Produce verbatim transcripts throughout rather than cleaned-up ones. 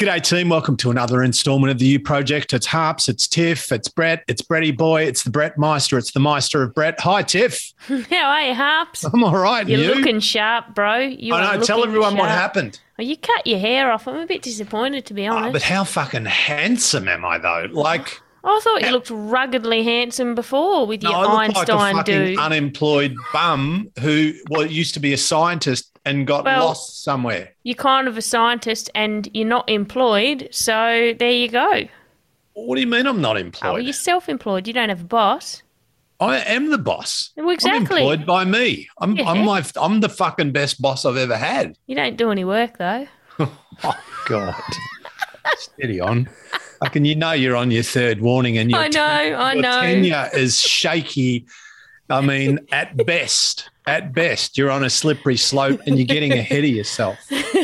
G'day team, welcome to another instalment of the U Project. It's Harps, it's Tiff, it's Brett, it's Bretty Boy, it's the Brett Meister, it's the Meister of Brett. Hi Tiff. How are you, Harps? I'm all right. You're you? looking sharp, bro. You I are know, tell looking everyone what sharp. happened. Oh, you cut your hair off. I'm a bit disappointed, to be honest. Oh, but how fucking handsome am I though? Like, I thought you looked ruggedly handsome before with no, your I look Einstein like a fucking dude. unemployed bum who well used to be a scientist and got Well, lost somewhere. You're kind of a scientist and you're not employed, so there you go. What do you mean I'm not employed? Oh, well, you're self-employed. You don't have a boss. I am the boss. Well, exactly. I'm employed by me. I'm Yeah. I'm my I'm the fucking best boss I've ever had. You don't do any work, though. Oh God. Steady on. Fucking you know you're on your third warning and your, I know, I your know. tenure is shaky. I mean, at best, at best, you're on a slippery slope and you're getting ahead of yourself.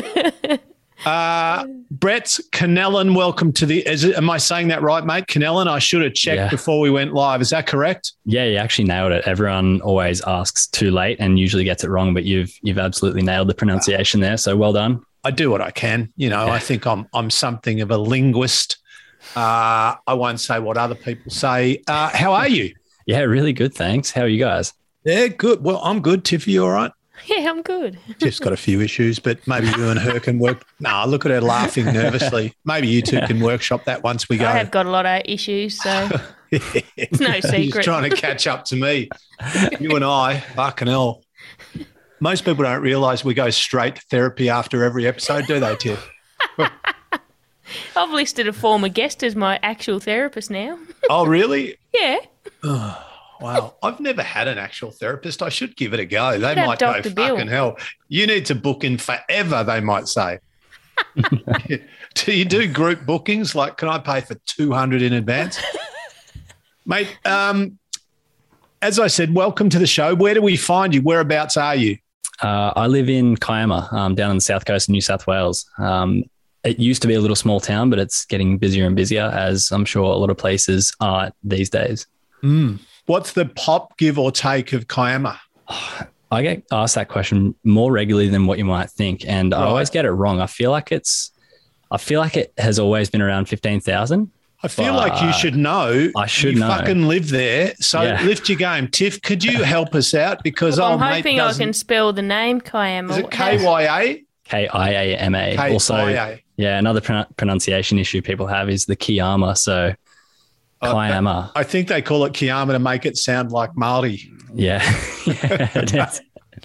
Uh, Brett Canellan, welcome to the, is it, am I saying that right, mate? Canellan, I should have checked Yeah. before we went live. Is that correct? Yeah, you actually nailed it. Everyone always asks too late and usually gets it wrong, but you've you've absolutely nailed the pronunciation there. So well done. I do what I can. You know, Yeah. I think I'm I'm something of a linguist. Uh, I won't say what other people say. Uh, how are you? Yeah, really good. Thanks. How are you guys? Yeah, good. Well, I'm good. Tiffy, you all right? Yeah, I'm good. Tiff's got a few issues, but maybe you and her can work. No, look at her laughing nervously. Maybe you two can workshop that once we go. I have got a lot of issues, so it's no He's secret. trying to catch up to me. You and I, fucking hell. Most people don't realise we go straight to therapy after every episode, do they, Tiff? I've listed a former guest as my actual therapist now. Oh, really? Yeah. Wow. I've never had an actual therapist. I should give it a go. They Should have might go, Doctor Bill. fucking hell. You need to book in forever, they might say. Do you do group bookings? Like, can I pay for two hundred in advance? Mate, um, as I said, welcome to the show. Where do we find you? Whereabouts are you? Uh, I live in Kiama, um, down on the south coast of New South Wales. Um, it used to be a little small town, but it's getting busier and busier, as I'm sure a lot of places are these days. Mm. What's the pop, give or take of Kiama? I get asked that question more regularly than what you might think, and I Right. always get it wrong. I feel like it's, I feel like it has always been around fifteen thousand. I feel like you should know. I should you know. fucking live there. So Yeah. lift your game. Tiff, could you help us out? Because Well, old I'm mate hoping I doesn't- can spell the name Kiama. Is it K Y A? K I A M A. K Y A. Also, yeah, another pron- pronunciation issue people have is the Kiama. So Uh, Kiama. I think they call it Kiama to make it sound like Māori. Yeah. yeah, it is.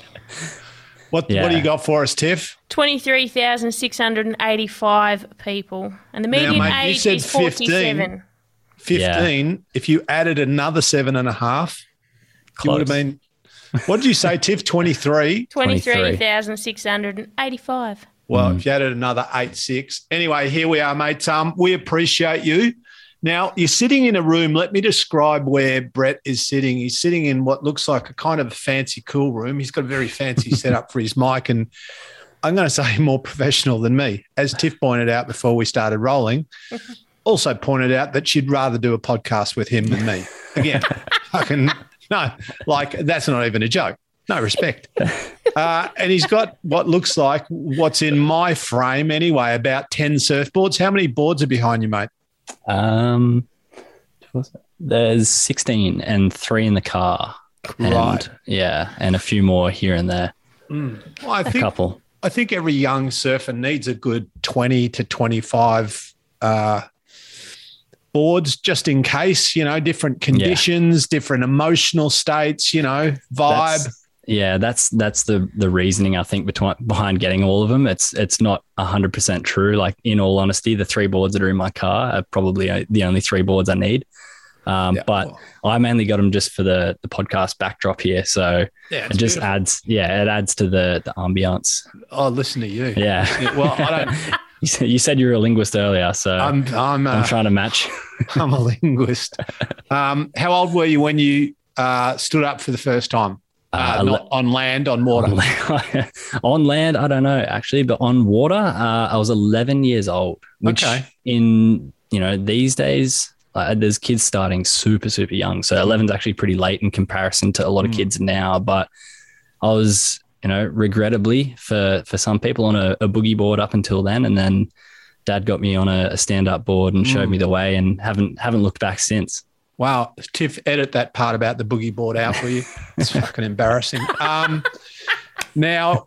What Yeah. What do you got for us, Tiff? twenty-three thousand six hundred eighty-five people. And the median mate, you age said is forty-seven. fifteen. If you added another seven and a half, you would have Close. been. What did you say, Tiff? twenty-three. twenty-three thousand six hundred eighty-five. Well, Mm. if you added another eight, six. Anyway, here we are, mate. Um, we appreciate you. Now, you're sitting in a room. Let me describe where Brett is sitting. He's sitting in what looks like a kind of fancy, cool room. He's got a very fancy setup for his mic, and I'm going to say more professional than me. As Tiff pointed out before we started rolling, also pointed out that she'd rather do a podcast with him than me. Again, fucking no, like that's not even a joke. No respect. Uh, and he's got what looks like what's in my frame anyway, about ten surfboards. How many boards are behind you, mate? Um, there's sixteen and three in the car. And, Right. yeah, and a few more here and there. Well, I A think couple. I think every young surfer needs a good twenty to twenty-five uh, boards just in case, you know, different conditions, different emotional states, you know, vibe. That's- yeah, that's that's the the reasoning I think between, behind getting all of them. It's it's not one hundred percent true. Like, in all honesty, the three boards that are in my car are probably the only three boards I need. Um, Yeah, but well, I mainly got them just for the the podcast backdrop here. So yeah, it it's just beautiful. adds, yeah, it adds to the the ambiance. Oh, listen to you. Yeah. Well, I don't. You said, you said you were a linguist earlier, so I'm, I'm I'm uh, trying to match. I'm a linguist. Um, how old were you when you uh, stood up for the first time? Uh, Uh, not on land, on water. On land, on land, I don't know actually, but on water, uh, I was eleven years old. Which Okay. in you know these days, uh, there's kids starting super super young, so eleven's actually pretty late in comparison to a lot of Mm. kids now. But I was, you know, regrettably for for some people on a, a boogie board up until then, and then Dad got me on a, a stand-up board and showed Mm. me the way, and haven't haven't looked back since. Wow. Tiff, edit that part about the boogie board out, will you? It's fucking embarrassing. Um, now,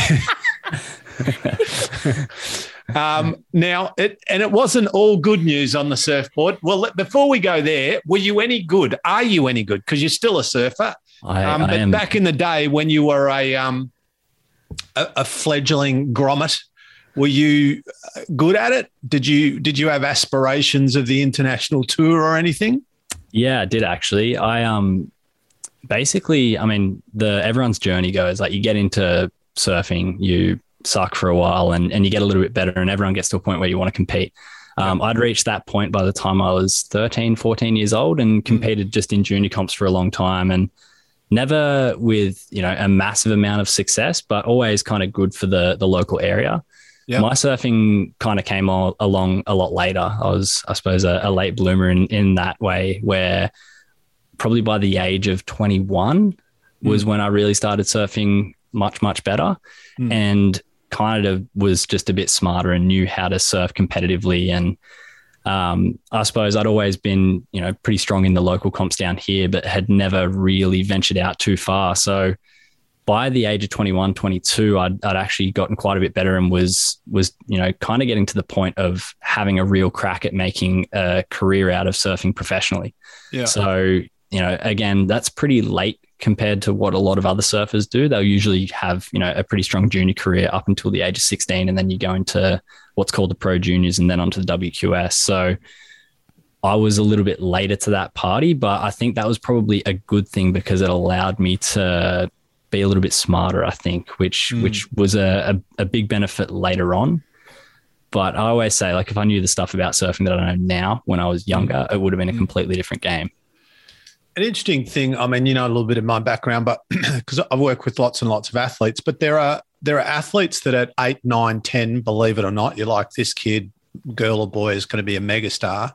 um, now, it, and it wasn't all good news on the surfboard. Well, let- before we go there, were you any good? Are you any good? Because you're still a surfer. I, Um, I but am. back in the day when you were a um, a, a fledgling grommet, were you good at it? Did you did you have aspirations of the international tour or anything? Yeah, I did actually. I um basically, I mean, the everyone's journey goes like you get into surfing, you suck for a while, and and you get a little bit better, and everyone gets to a point where you want to compete. Um, I'd reached that point by the time I was thirteen, fourteen years old, and competed just in junior comps for a long time, and never with, you know, a massive amount of success, but always kind of good for the the local area. Yep. My surfing kind of came all, along a lot later. I was, I suppose, a, a late bloomer in, in that way, where probably by the age of twenty-one was Mm. when I really started surfing much, much better, Mm. and kind of was just a bit smarter and knew how to surf competitively. And um, I suppose I'd always been, you know, pretty strong in the local comps down here, but had never really ventured out too far. So by the age of twenty-one, twenty-two, I'd, I'd actually gotten quite a bit better and was, was, you know, kind of getting to the point of having a real crack at making a career out of surfing professionally. Yeah. So, you know, again, that's pretty late compared to what a lot of other surfers do. They'll usually have, you know, a pretty strong junior career up until the age of sixteen, and then you go into what's called the pro juniors and then onto the W Q S. So I was a little bit later to that party, but I think that was probably a good thing because it allowed me to be a little bit smarter, I think, which Mm. which was a, a, a big benefit later on. But I always say, like, if I knew the stuff about surfing that I know now when I was younger, it would have been a Mm. completely different game. An interesting thing, I mean, you know a little bit of my background, but because I've worked with lots and lots of athletes, but there are there are athletes that at eight, nine, ten, believe it or not, you're like, this kid, girl or boy, is going to be a megastar.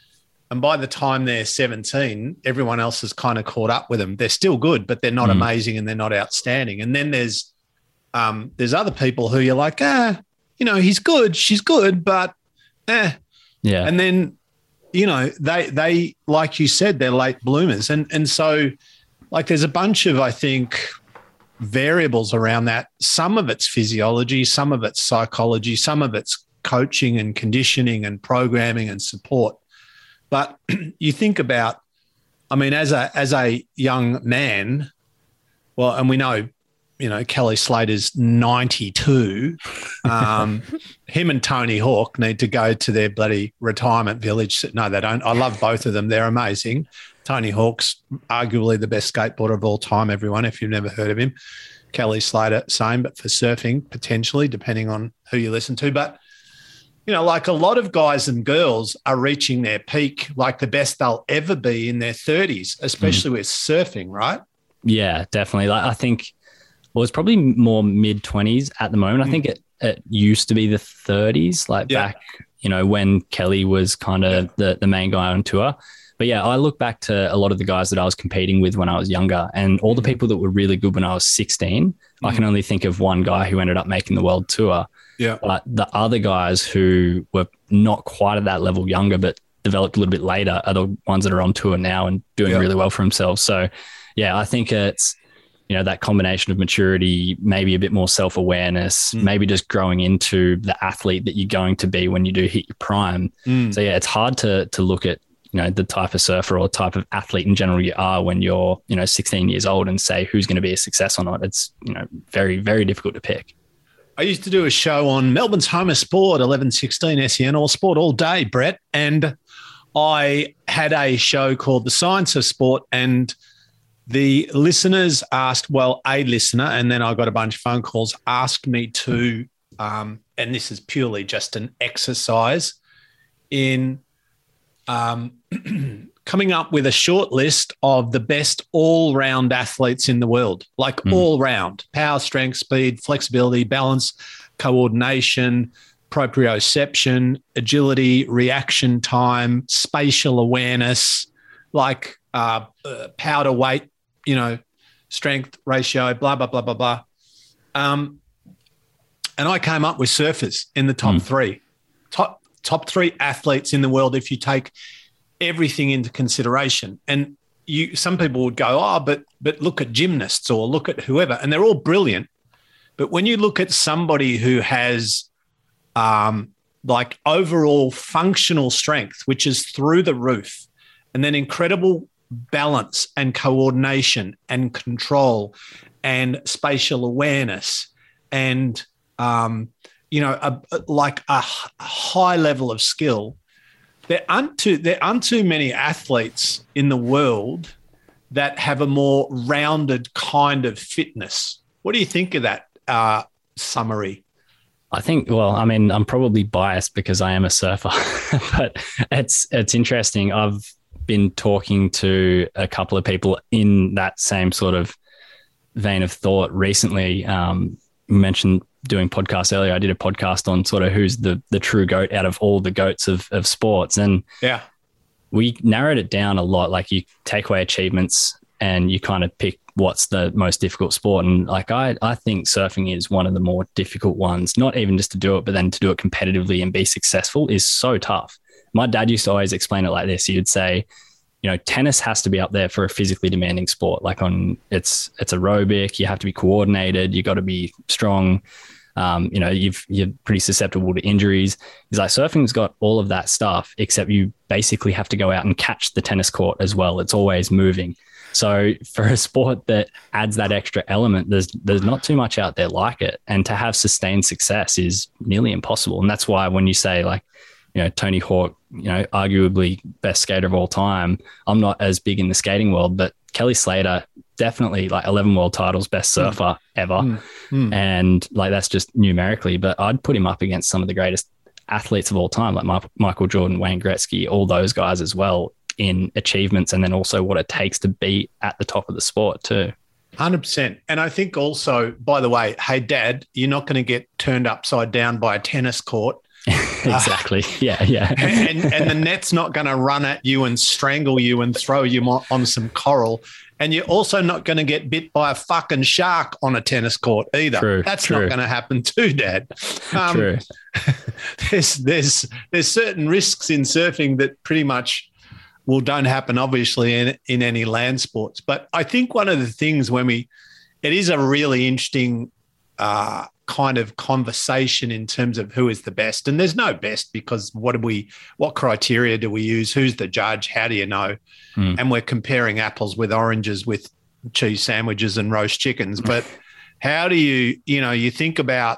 And by the time they're seventeen, everyone else has kind of caught up with them. They're still good, but they're not Mm. amazing and they're not outstanding. And then there's um, there's other people who you're like, ah, you know, he's good, she's good, but eh. Yeah. And then, you know, they they like you said, they're late bloomers, and and so like there's a bunch of, I think, variables around that. Some of it's physiology, some of it's psychology, some of it's coaching and conditioning and programming and support. But you think about, I mean, as a as a young man, well, and we know, you know, Kelly Slater's ninety-two. Um, him and Tony Hawk need to go to their bloody retirement village. No, they don't. I love both of them. They're amazing. Tony Hawk's arguably the best skateboarder of all time, everyone, if you've never heard of him. Kelly Slater, same, but for surfing, potentially, depending on who you listen to. But, you know, like a lot of guys and girls are reaching their peak, like the best they'll ever be in their thirties, especially mm. with surfing, right? Yeah, definitely. Like, I think, well, it's probably more mid twenties at the moment. Mm. I think it, it used to be the thirties, like yeah. back, you know, when Kelly was kind of yeah. the, the main guy on tour. But yeah, I look back to a lot of the guys that I was competing with when I was younger, and all the people that were really good when I was sixteen. Mm. I can only think of one guy who ended up making the world tour. Yeah. But the other guys who were not quite at that level younger, but developed a little bit later, are the ones that are on tour now and doing yeah. really well for themselves. So yeah, I think it's, you know, that combination of maturity, maybe a bit more self-awareness, mm. maybe just growing into the athlete that you're going to be when you do hit your prime. Mm. So yeah, it's hard to to look at, you know, the type of surfer or type of athlete in general you are when you're, you know, sixteen years old and say who's going to be a success or not. It's, you know, very, very difficult to pick. I used to do a show on Melbourne's Home of Sport, eleven sixteen S E N, all sport all day, Brett. And I had a show called The Science of Sport, and the listeners asked, well, a listener, and then I got a bunch of phone calls, asked me to, um, and this is purely just an exercise in um, coming up with a short list of the best all-round athletes in the world, like mm. all-round, power, strength, speed, flexibility, balance, coordination, proprioception, agility, reaction time, spatial awareness, like uh, uh, power to weight, you know, strength ratio, blah, blah, blah, blah, blah. Um, and I came up with surfers in the top mm. three. top top three athletes in the world if you take everything into consideration. And you, some people would go, oh, but but look at gymnasts or look at whoever, and they're all brilliant. But when you look at somebody who has um, like overall functional strength, which is through the roof, and then incredible balance and coordination and control and spatial awareness and, um, you know, a, like a high level of skill, there aren't too, there aren't too many athletes in the world that have a more rounded kind of fitness. What do you think of that uh, summary? I think, well, I mean, I'm probably biased because I am a surfer, but it's it's interesting. I've been talking to a couple of people in that same sort of vein of thought recently. Um, you mentioned doing podcasts earlier. I did a podcast on sort of who's the the true GOAT out of all the GOATs of of sports, and yeah, we narrowed it down a lot. Like you take away achievements and you kind of pick what's the most difficult sport. And like, I, I think surfing is one of the more difficult ones, not even just to do it, but then to do it competitively and be successful is so tough. My dad used to always explain it like this. He would say, you know, tennis has to be up there for a physically demanding sport. Like on it's, it's aerobic. You have to be coordinated. You got to be strong. Um, you know, you've, you're pretty susceptible to injuries. He's like, surfing's got all of that stuff, except you basically have to go out and catch the tennis court as well. It's always moving. So for a sport that adds that extra element, there's there's not too much out there like it. And to have sustained success is nearly impossible. And that's why when you say like, you know, Tony Hawk, you know, arguably best skater of all time, I'm not as big in the skating world, but Kelly Slater, definitely like eleven world titles, best surfer mm. ever. Mm. Mm. And like, that's just numerically, but I'd put him up against some of the greatest athletes of all time, like My- Michael Jordan, Wayne Gretzky, all those guys as well, in achievements, and then also what it takes to be at the top of the sport too. one hundred percent. And I think also, by the way, hey, Dad, you're not going to get turned upside down by a tennis court. Exactly. Uh, yeah, yeah. and, and the net's not going to run at you and strangle you and throw you on some coral. And you're also not going to get bit by a fucking shark on a tennis court either. True, That's true. not going to happen too, Dad. Um, true. There's, there's, there's certain risks in surfing that pretty much well, don't happen, obviously, in, in any land sports. But I think one of the things when we, it is a really interesting uh, kind of conversation in terms of who is the best. And there's no best because what do we, what criteria do we use? Who's the judge? How do you know? Mm. And we're comparing apples with oranges with cheese sandwiches and roast chickens. But how do you, you know, you think about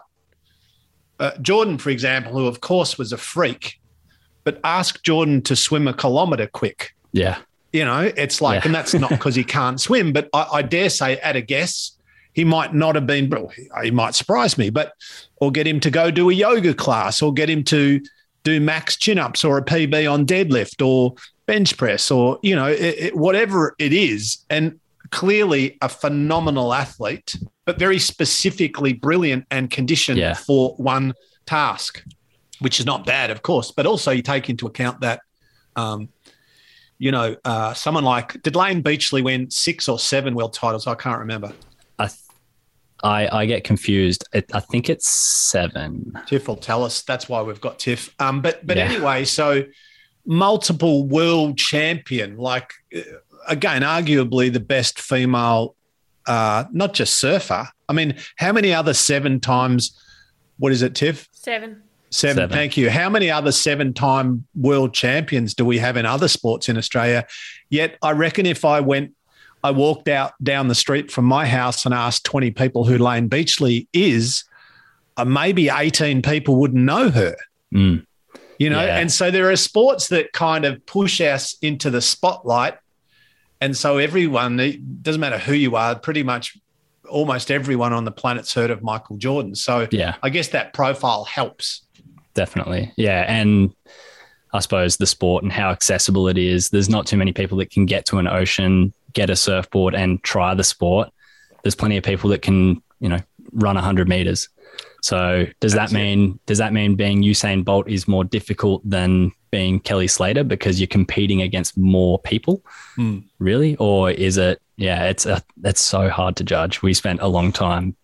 uh, Jordan, for example, who of course was a freak, but ask Jordan to swim a kilometre quick. Yeah. You know, it's like, yeah. And that's not because he can't swim, but I, I dare say at a guess, he might not have been, well, he might surprise me, but, or get him to go do a yoga class or get him to do max chin-ups or a P B on deadlift or bench press or, you know, it, it, whatever it is. And clearly a phenomenal athlete, but very specifically brilliant and conditioned yeah. for one task, which is not bad, of course, but also you take into account that, um, you know, uh, someone like, did Lane Beachley win six or seven world titles? I can't remember. I th- I, I get confused. It, I think it's seven. Tiff will tell us. That's why we've got Tiff. Um, but but yeah. anyway, so multiple world champion, like, again, arguably the best female, uh, not just surfer. I mean, how many other seven times, what is it, Tiff? Seven. Seven, Seven. Thank you. How many other seven-time world champions do we have in other sports in Australia? Yet I reckon if I went, I walked out down the street from my house and asked twenty people who Lane Beachley is, uh, maybe eighteen people wouldn't know her. Mm. You know, Yeah. and so there are sports that kind of push us into the spotlight. And so everyone, it doesn't matter who you are, pretty much almost everyone on the planet's heard of Michael Jordan. So Yeah. I guess that profile helps. Definitely. Yeah. And I suppose the sport and how accessible it is, there's not too many people that can get to an ocean, get a surfboard and try the sport. There's plenty of people that can, you know, run one hundred meters. So does That's that mean, it. does that mean being Usain Bolt is more difficult than being Kelly Slater because you're competing against more people? Mm. Really? Or is it, yeah, it's a, it's so hard to judge. We spent a long time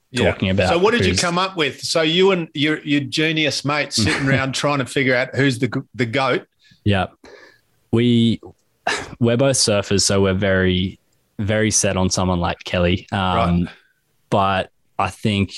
Yeah. talking about. So what did you who's- come up with? So you and your your genius mate sitting around trying to figure out who's the the goat. Yeah, we we're both surfers, so we're very very set on someone like Kelly. Um, Right. But I think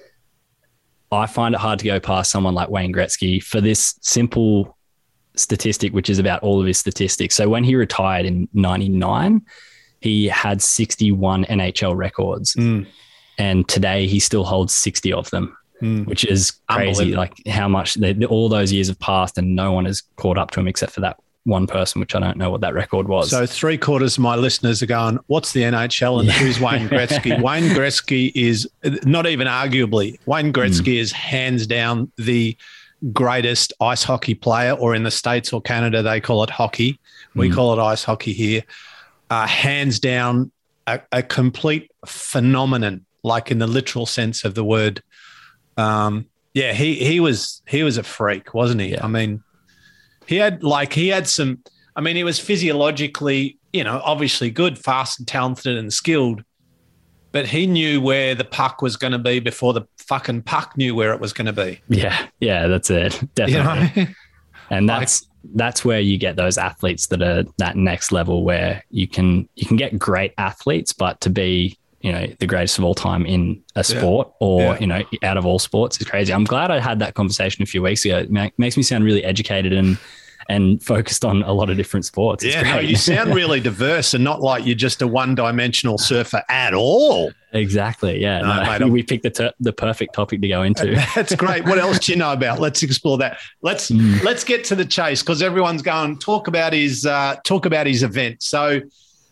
I find it hard to go past someone like Wayne Gretzky for this simple statistic, which is about all of his statistics. So when he retired in ninety-nine, he had sixty-one N H L records. Mm. And today he still holds sixty of them, Mm. which is crazy. Unbelievable. Like how much they, all those years have passed and no one has caught up to him except for that one person, which I don't know what that record was. So three quarters of my listeners are going, what's the N H L and Yeah. who's Wayne Gretzky? Wayne Gretzky is not even arguably, Wayne Gretzky Mm. is hands down the greatest ice hockey player, or in the States or Canada, they call it hockey. We Mm. call it ice hockey here. Uh, hands down, a, a complete phenomenon, like in the literal sense of the word. Um, yeah, he he was he was a freak, wasn't he? Yeah. I mean, he had like he had some. I mean, he was physiologically, you know, obviously good, fast, and talented, and skilled. But he knew where the puck was going to be before the fucking puck knew where it was going to be. yeah, yeah, that's it. You Definitely. know? And that's that's where you get those athletes that are that next level where you can you can get great athletes, but to be, you know, the greatest of all time in a sport or, Yeah. you know, out of all sports is crazy. I'm glad I had that conversation a few weeks ago. It ma- makes me sound really educated and and focused on a lot of different sports. It's Yeah, no, great. you sound really diverse and not like you're just a one-dimensional surfer at all. Exactly. Yeah. No, No, mate, I'm- we picked the ter- the perfect topic to go into. That's great. What else do you know about? Let's explore that. Let's Mm. let's get to the chase because everyone's going talk about his uh, talk about his event. So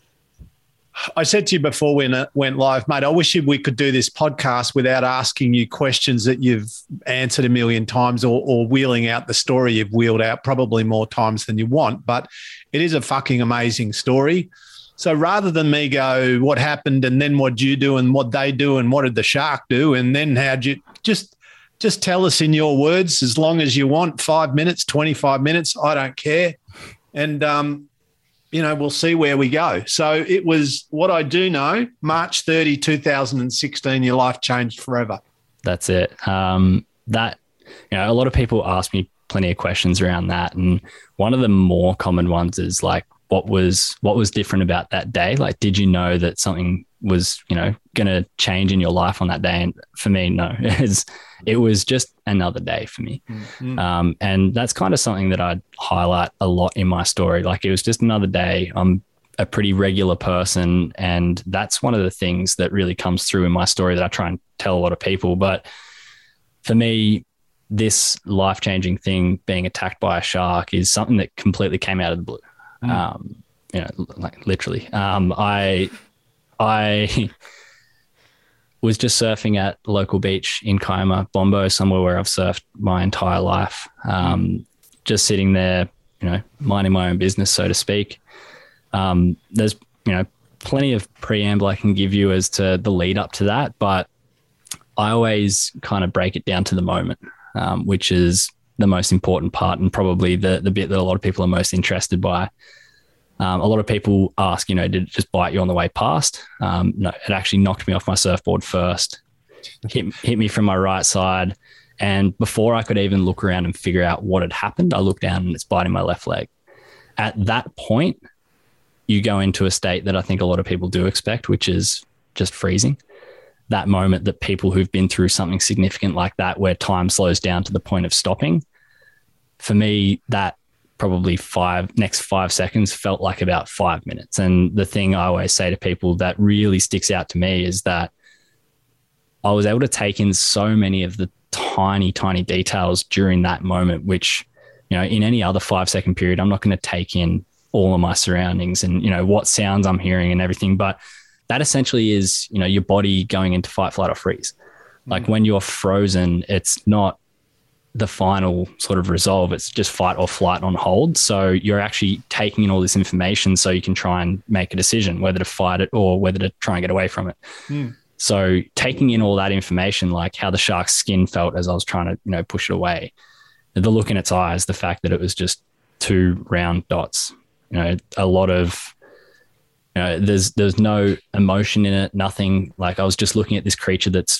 I said to you before we went- went live, mate, I wish you- we could do this podcast without asking you questions that you've answered a million times or, or wheeling out the story you've wheeled out probably more times than you want. But it is a fucking amazing story. So rather than me go, what happened and then what'd you do and what they do and what did the shark do and then how'd you just just tell us in your words as long as you want, five minutes, twenty-five minutes, I don't care. And, um, you know, we'll see where we go. So it was what I do know, March thirtieth, two thousand sixteen, your life changed forever. That's it. Um, that, you know, a lot of people ask me plenty of questions around that. And one of the more common ones is like, what was, what was different about that day? Like, did you know that something was, you know, going to change in your life on that day? And for me, no, it's, it was just another day for me. Mm-hmm. Um, and that's kind of something that I highlight a lot in my story. Like it was just another day. I'm a pretty regular person. And that's one of the things that really comes through in my story that I try and tell a lot of people. But for me, this life-changing thing, being attacked by a shark, is something that completely came out of the blue. Mm. Um, you know, like literally. Um, I, I was just surfing at the local beach in Kiama, Bombo, somewhere where I've surfed my entire life. Um, just sitting there, you know, minding my own business, so to speak. Um, there's, you know, plenty of preamble I can give you as to the lead up to that, but I always kind of break it down to the moment, um, which is the most important part and probably the the bit that a lot of people are most interested by. Um, a lot of people ask, you know, did it just bite you on the way past? Um, no, it actually knocked me off my surfboard first, hit, hit me from my right side. And before I could even look around and figure out what had happened, I looked down and it's biting my left leg. At that point, you go into a state that I think a lot of people do expect, which is just freezing. That moment that people who've been through something significant like that, where time slows down to the point of stopping. For me, that probably five next five seconds felt like about five minutes. And the thing I always say to people that really sticks out to me is that I was able to take in so many of the tiny, tiny details during that moment, which, you know, in any other five second period, I'm not going to take in all of my surroundings and, you know, what sounds I'm hearing and everything. But that essentially is, you know, your body going into fight, flight, or freeze. Like mm-hmm. when you're frozen, it's not the final sort of resolve. It's just fight or flight on hold. So you're actually taking in all this information so you can try and make a decision whether to fight it or whether to try and get away from it. Mm. So taking in all that information, like how the shark's skin felt as I was trying to, you know, push it away, the look in its eyes, the fact that it was just two round dots, you know, a lot of, you know, there's, there's no emotion in it, nothing. Like I was just looking at this creature that's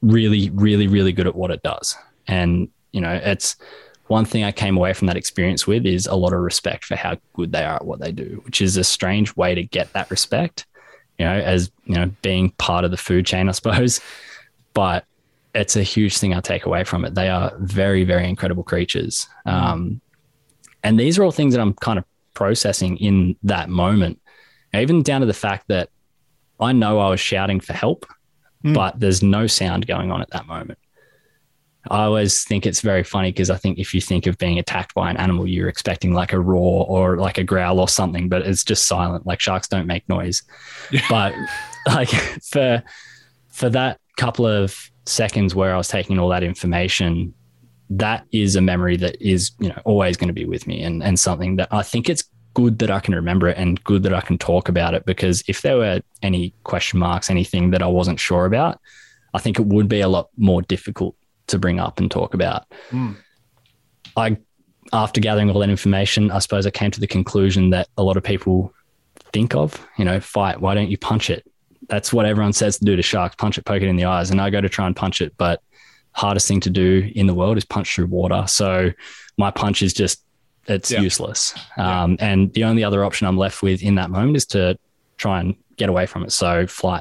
really, really, really good at what it does. And, you know, it's one thing I came away from that experience with is a lot of respect for how good they are at what they do, which is a strange way to get that respect, you know, as, you know, being part of the food chain, I suppose. But it's a huge thing I take away from it. They are very, very incredible creatures. Um, and these are all things that I'm kind of processing in that moment, even down to the fact that I know I was shouting for help, mm. but there's no sound going on at that moment. I always think it's very funny because I think if you think of being attacked by an animal, you're expecting like a roar or like a growl or something, but it's just silent. Like sharks don't make noise. Yeah. But like for for that couple of seconds where I was taking all that information, that is a memory that is, you know, always going to be with me, and and something that I think it's good that I can remember it and good that I can talk about it, because if there were any question marks, anything that I wasn't sure about, I think it would be a lot more difficult to bring up and talk about. Mm. I, after gathering all that information, I suppose I came to the conclusion that a lot of people think of, you know, fight, why don't you punch it? That's what everyone says to do to sharks, punch it, poke it in the eyes. And I go to try and punch it, but hardest thing to do in the world is punch through water. So my punch is just, it's yeah. useless. Um, yeah. And the only other option I'm left with in that moment is to try and get away from it. So flight.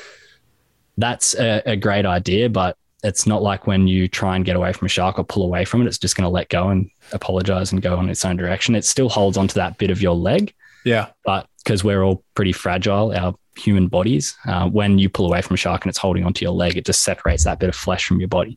That's a, a great idea, but it's not like when you try and get away from a shark or pull away from it, it's just going to let go and apologize and go in its own direction. It still holds onto that bit of your leg. Yeah. But because we're all pretty fragile, our human bodies, uh, when you pull away from a shark and it's holding onto your leg, it just separates that bit of flesh from your body.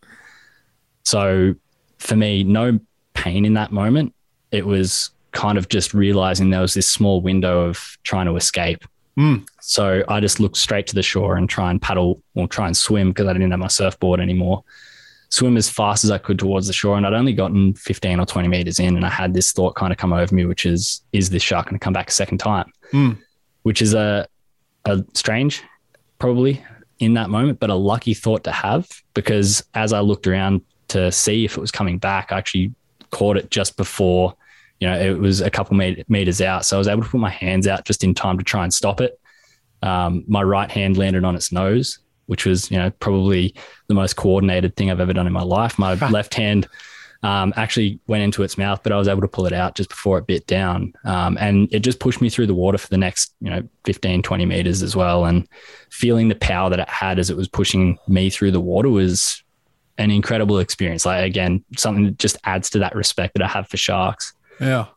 So for me, no pain in that moment. It was kind of just realizing there was this small window of trying to escape. Mm. So I just looked straight to the shore and try and paddle or try and swim, because I didn't have my surfboard anymore. Swim as fast as I could towards the shore. And I'd only gotten fifteen or twenty meters in, and I had this thought kind of come over me, which is, is this shark going to come back a second time? Mm. Which is a, a strange, probably in that moment, but a lucky thought to have, because as I looked around to see if it was coming back, I actually caught it just before, you know, it was a couple meters out. So I was able to put my hands out just in time to try and stop it. Um, my right hand landed on its nose, which was, you know, probably the most coordinated thing I've ever done in my life. My left hand um, actually went into its mouth, but I was able to pull it out just before it bit down. Um, and it just pushed me through the water for the next, you know, fifteen, twenty meters as well. And feeling the power that it had as it was pushing me through the water was an incredible experience. Like, again, something that just adds to that respect that I have for sharks. Yeah.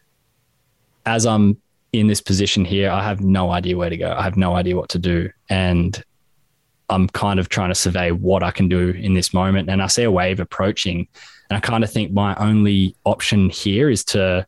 As I'm in this position here, I have no idea where to go. I have no idea what to do. And I'm kind of trying to survey what I can do in this moment. And I see a wave approaching, and I kind of think my only option here is to,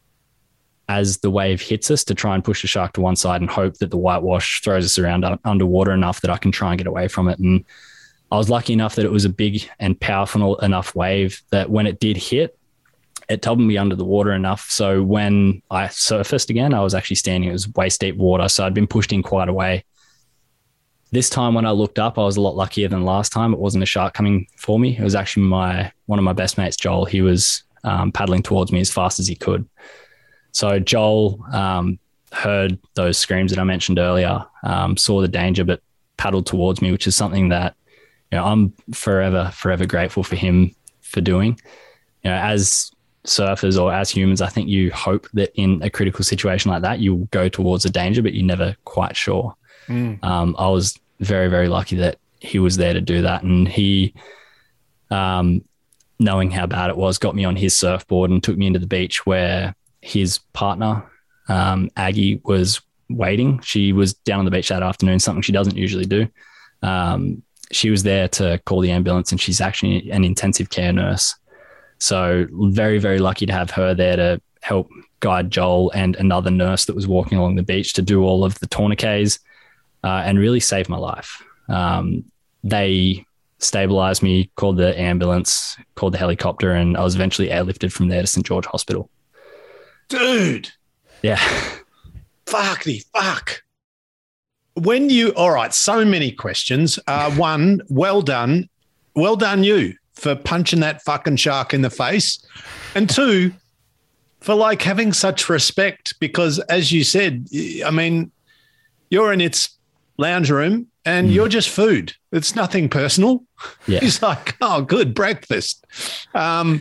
as the wave hits us, to try and push the shark to one side and hope that the whitewash throws us around underwater enough that I can try and get away from it. And I was lucky enough that it was a big and powerful enough wave that when it did hit, it toppled me under the water enough. So when I surfaced again, I was actually standing, it was waist deep water. So I'd been pushed in quite a way. This time when I looked up, I was a lot luckier than last time. It wasn't a shark coming for me. It was actually my one of my best mates, Joel. He was um, paddling towards me as fast as he could. So Joel um, heard those screams that I mentioned earlier, um, saw the danger, but paddled towards me, which is something that, you know, I'm forever, forever grateful for him for doing. You know, as surfers or as humans, I think you hope that in a critical situation like that, you'll go towards the danger, but you're never quite sure. Mm. Um, I was very, very lucky that he was there to do that. And he, um, knowing how bad it was, got me on his surfboard and took me into the beach where his partner, um, Aggie, was waiting. She was down on the beach that afternoon, something she doesn't usually do. Um, she was there to call the ambulance, and she's actually an intensive care nurse. So very, very lucky to have her there to help guide Joel and another nurse that was walking along the beach to do all of the tourniquets uh, and really save my life. Um, they stabilized me, called the ambulance, called the helicopter, and I was eventually airlifted from there to Saint George Hospital. Dude. Yeah. Fuckity fuck. When you, all right, so many questions. Uh, one, well done. Well done you for punching that fucking shark in the face. And two, for like having such respect, because as you said, I mean, you're in its lounge room and mm. you're just food. It's nothing personal. Yeah. He's like, oh, good breakfast. Um,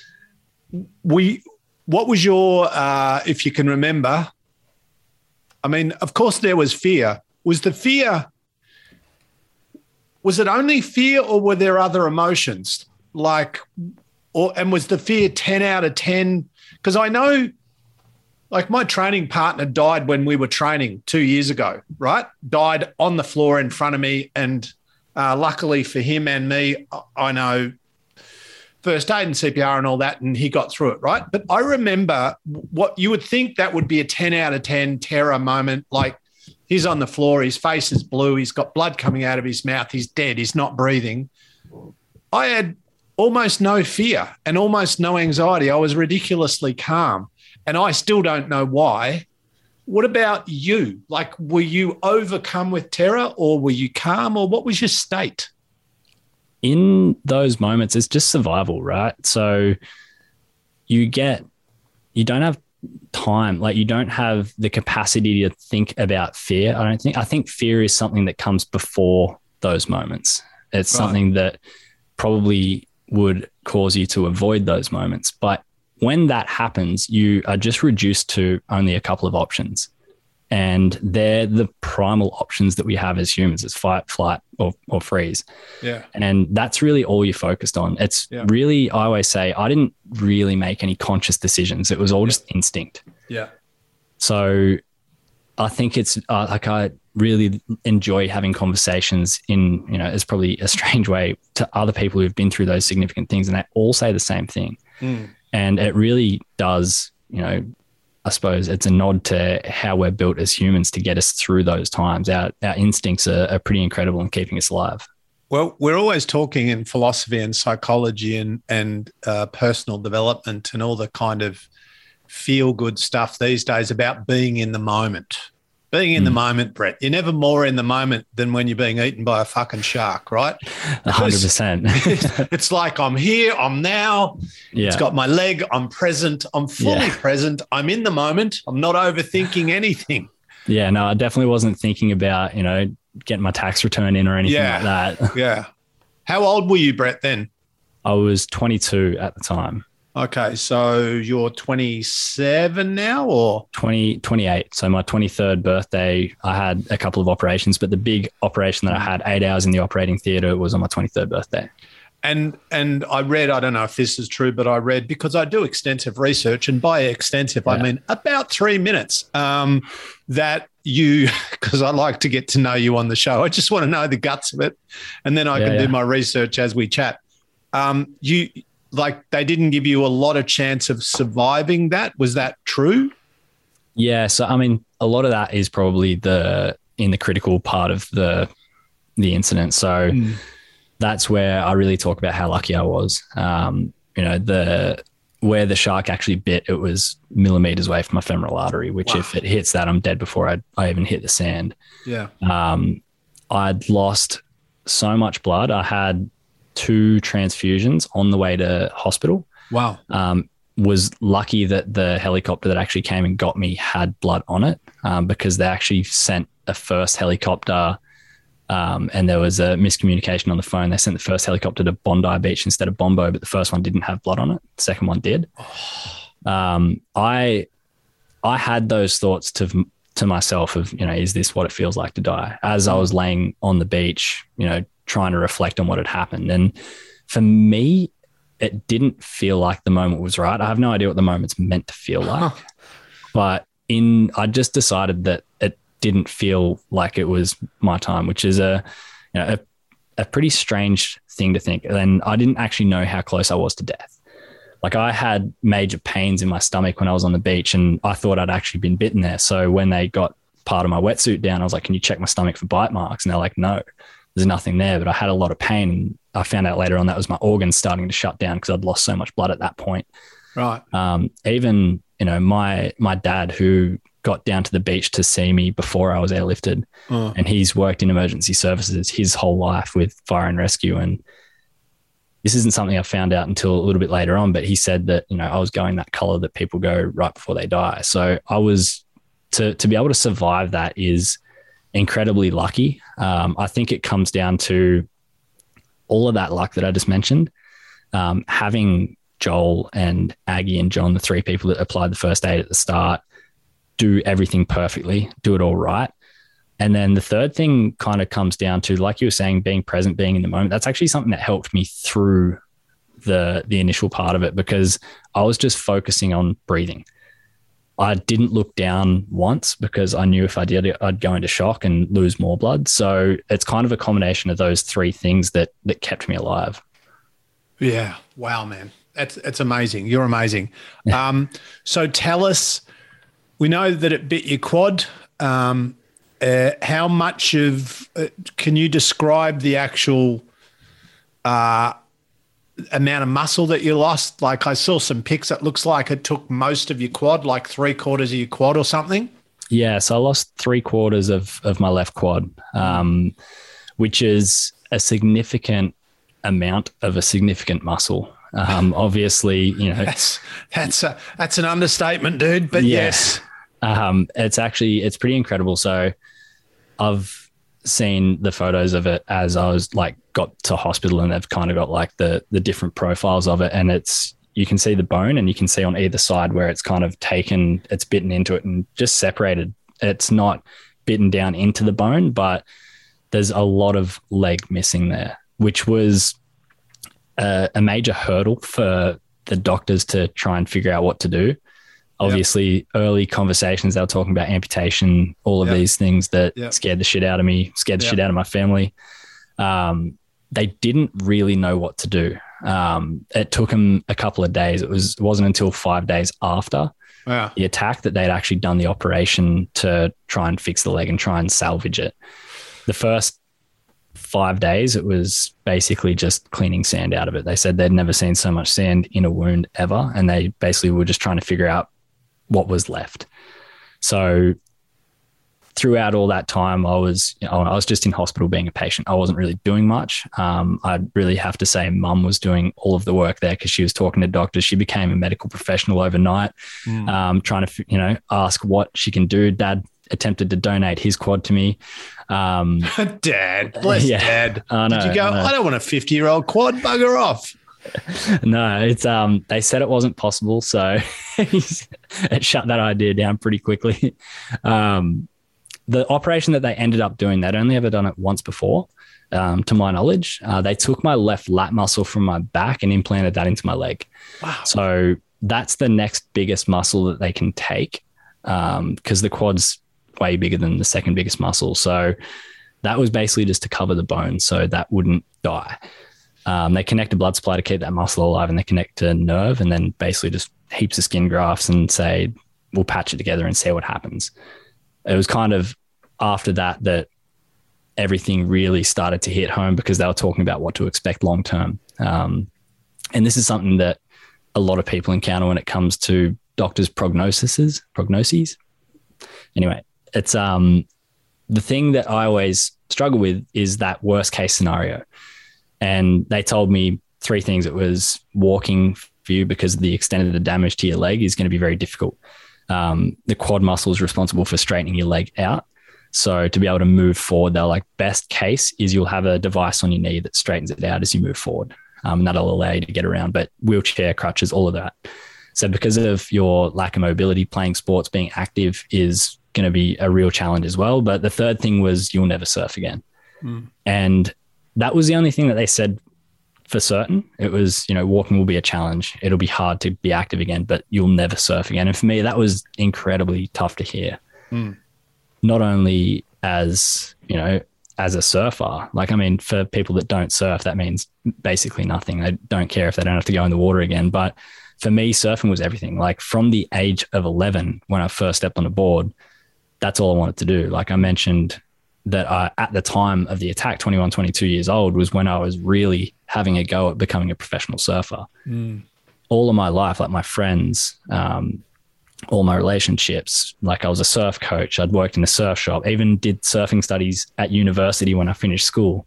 we, what was your, uh, if you can remember, I mean, of course there was fear. Was the fear, was it only fear or were there other emotions? Like, or, and was the fear ten out of ten? Because I know, like my training partner died when we were training two years ago, right? Died on the floor in front of me. And uh, luckily for him and me, I know first aid and C P R and all that, and he got through it, right? But I remember what you would think that would be a ten out of ten terror moment. Like he's on the floor, his face is blue, he's got blood coming out of his mouth, he's dead, he's not breathing. I had almost no fear and almost no anxiety. I was ridiculously calm. And I still don't know why. What about you? Like, were you overcome with terror or were you calm or what was your state? In those moments, it's just survival, right? So you get, you don't have time, like you don't have the capacity to think about fear. I don't think, I think fear is something that comes before those moments. It's right. Something that probably would cause you to avoid those moments. But when that happens, you are just reduced to only a couple of options. And they're the primal options that we have as humans. It's fight, flight, or, or freeze. Yeah. And that's really all you're focused on. It's yeah. really, I always say, I didn't really make any conscious decisions. It was all yeah. just instinct. Yeah. So I think it's uh, like I really enjoy having conversations in, you know, it's probably a strange way to other people who've been through those significant things. And they all say the same thing. Mm. And it really does, you know, I suppose it's a nod to how we're built as humans to get us through those times. Our, our instincts are, are pretty incredible in keeping us alive. Well, we're always talking in philosophy and psychology and, and uh, personal development and all the kind of feel-good stuff these days about being in the moment. Being in mm. the moment, Brett. You're never more in the moment than when you're being eaten by a fucking shark, right? one hundred percent. It's like I'm here, I'm now. Yeah. It's got my leg, I'm present, I'm fully yeah. present. I'm in the moment. I'm not overthinking anything. Yeah, no, I definitely wasn't thinking about, you know, getting my tax return in or anything yeah. like that. Yeah. How old were you, Brett, then? I was twenty-two at the time. Okay, so you're twenty-seven now or? twenty, twenty-eight. So my twenty-third birthday, I had a couple of operations, but the big operation that I had eight hours in the operating theatre was on my twenty-third birthday. And and I read, I don't know if this is true, but I read, because I do extensive research, and by extensive, yeah. I mean about three minutes, um, that you, because I like to get to know you on the show. I just want to know the guts of it, and then I yeah, can yeah. do my research as we chat. Um, you... Like they didn't give you a lot of chance of surviving that. Was that true? Yeah. So, I mean, a lot of that is probably the, in the critical part of the, the incident. So mm. that's where I really talk about how lucky I was. Um, you know, the, where the shark actually bit, it was millimeters away from my femoral artery, which wow. if it hits that, I'm dead before I, I even hit the sand. Yeah. Um, I'd lost so much blood. I had two transfusions on the way to hospital. Wow. Um, was lucky that the helicopter that actually came and got me had blood on it, um, because they actually sent a first helicopter, um, and there was a miscommunication on the phone. They sent the first helicopter to Bondi Beach instead of Bombo, but the first one didn't have blood on it. The second one did. Oh. Um, I I had those thoughts to to myself of, you know, is this what it feels like to die? As I was laying on the beach, you know, trying to reflect on what had happened. And for me, it didn't feel like the moment was right. I have no idea what the moment's meant to feel like, but in, I just decided that it didn't feel like it was my time, which is a, you know, a, a pretty strange thing to think. And I didn't actually know how close I was to death. Like I had major pains in my stomach when I was on the beach, and I thought I'd actually been bitten there. So when they got part of my wetsuit down, I was like, can you check my stomach for bite marks? And they're like, no, there's nothing there. But I had a lot of pain. And I found out later on that was my organs starting to shut down because I'd lost so much blood at that point. Right. Um, even, you know, my, my dad, who got down to the beach to see me before I was airlifted, oh. and he's worked in emergency services his whole life with fire and rescue. And this isn't something I found out until a little bit later on, but he said that, you know, I was going that color that people go right before they die. So I was, to, to be able to survive that is incredibly lucky. Um, I think it comes down to all of that luck that I just mentioned. Um, having Joel and Aggie and John, the three people that applied the first aid at the start, do everything perfectly, do it all right. And then the third thing kind of comes down to, like you were saying, being present, being in the moment. That's actually something that helped me through the the initial part of it, because I was just focusing on breathing. I didn't look down once because I knew if I did, I'd go into shock and lose more blood. So it's kind of a combination of those three things that that kept me alive. Yeah. Wow, man. That's that's amazing. You're amazing. Yeah. Um, so tell us, we know that it bit your quad. Um, uh, how much of, uh, can you describe the actual uh, amount of muscle that you lost? Like I saw some pics that looks like it took most of your quad, like three quarters of your quad or something. Yeah. So I lost three quarters of, of my left quad, um, which is a significant amount of a significant muscle. Um, obviously, you know, that's, that's, a, that's an understatement, dude, but yeah. yes. Um, it's actually, it's pretty incredible. So I've seen the photos of it as I was like, got to hospital, and they've kind of got like the, the different profiles of it. And it's, you can see the bone, and you can see on either side where it's kind of taken, it's bitten into it and just separated. It's not bitten down into the bone, but there's a lot of leg missing there, which was a, a major hurdle for the doctors to try and figure out what to do. Obviously, yep. early conversations, they were talking about amputation, all of yep. these things that yep. scared the shit out of me, scared the yep. shit out of my family. Um, they didn't really know what to do. Um, it took them a couple of days. It was, it wasn't until five days after yeah. the attack that they'd actually done the operation to try and fix the leg and try and salvage it. The first five days, it was basically just cleaning sand out of it. They said they'd never seen so much sand in a wound ever. And they basically were just trying to figure out what was left. So throughout all that time, I was, you know, I was just in hospital being a patient. I wasn't really doing much. Um, I'd really have to say Mum was doing all of the work there because she was talking to doctors. She became a medical professional overnight, mm. um, trying to, you know, ask what she can do. Dad attempted to donate his quad to me. Um, Dad, bless yeah, Dad. I know, Did you go, I, I don't want a fifty-year-old quad, bugger off. No, it's um. They said it wasn't possible, so it shut that idea down pretty quickly. Um, the operation that they ended up doing, they'd only ever done it once before, um, to my knowledge. Uh, they took my left lat muscle from my back and implanted that into my leg. Wow! So that's the next biggest muscle that they can take, because um, the quad's way bigger than the second biggest muscle. So that was basically just to cover the bone, so that wouldn't die. Um, they connect a blood supply to keep that muscle alive, and they connect a nerve, and then basically just heaps of skin grafts and say, we'll patch it together and see what happens. It was kind of after that that everything really started to hit home, because they were talking about what to expect long term. Um, and this is something that a lot of people encounter when it comes to doctors' prognoses. Prognoses. Anyway, it's um, the thing that I always struggle with is that worst case scenario. And they told me three things. It was walking for you, because the extent of the damage to your leg is going to be very difficult. Um, the quad muscle is responsible for straightening your leg out. So to be able to move forward, they're like, best case is you'll have a device on your knee that straightens it out as you move forward. Um, and that'll allow you to get around, but wheelchair, crutches, all of that. So because of your lack of mobility, playing sports, being active is going to be a real challenge as well. But the third thing was you'll never surf again. Mm. And that was the only thing that they said for certain. It was, you know, walking will be a challenge. It'll be hard to be active again, but you'll never surf again. And for me, that was incredibly tough to hear. Mm. Not only as, you know, as a surfer, like, I mean, for people that don't surf, that means basically nothing. They don't care if they don't have to go in the water again. But for me, surfing was everything. Like from the age of eleven, when I first stepped on a board, that's all I wanted to do. Like I mentioned, that I, at the time of the attack, twenty-one, twenty-two years old, was when I was really having a go at becoming a professional surfer. Mm. All of my life, like my friends, um, all my relationships, like I was a surf coach. I'd worked in a surf shop, even did surfing studies at university when I finished school.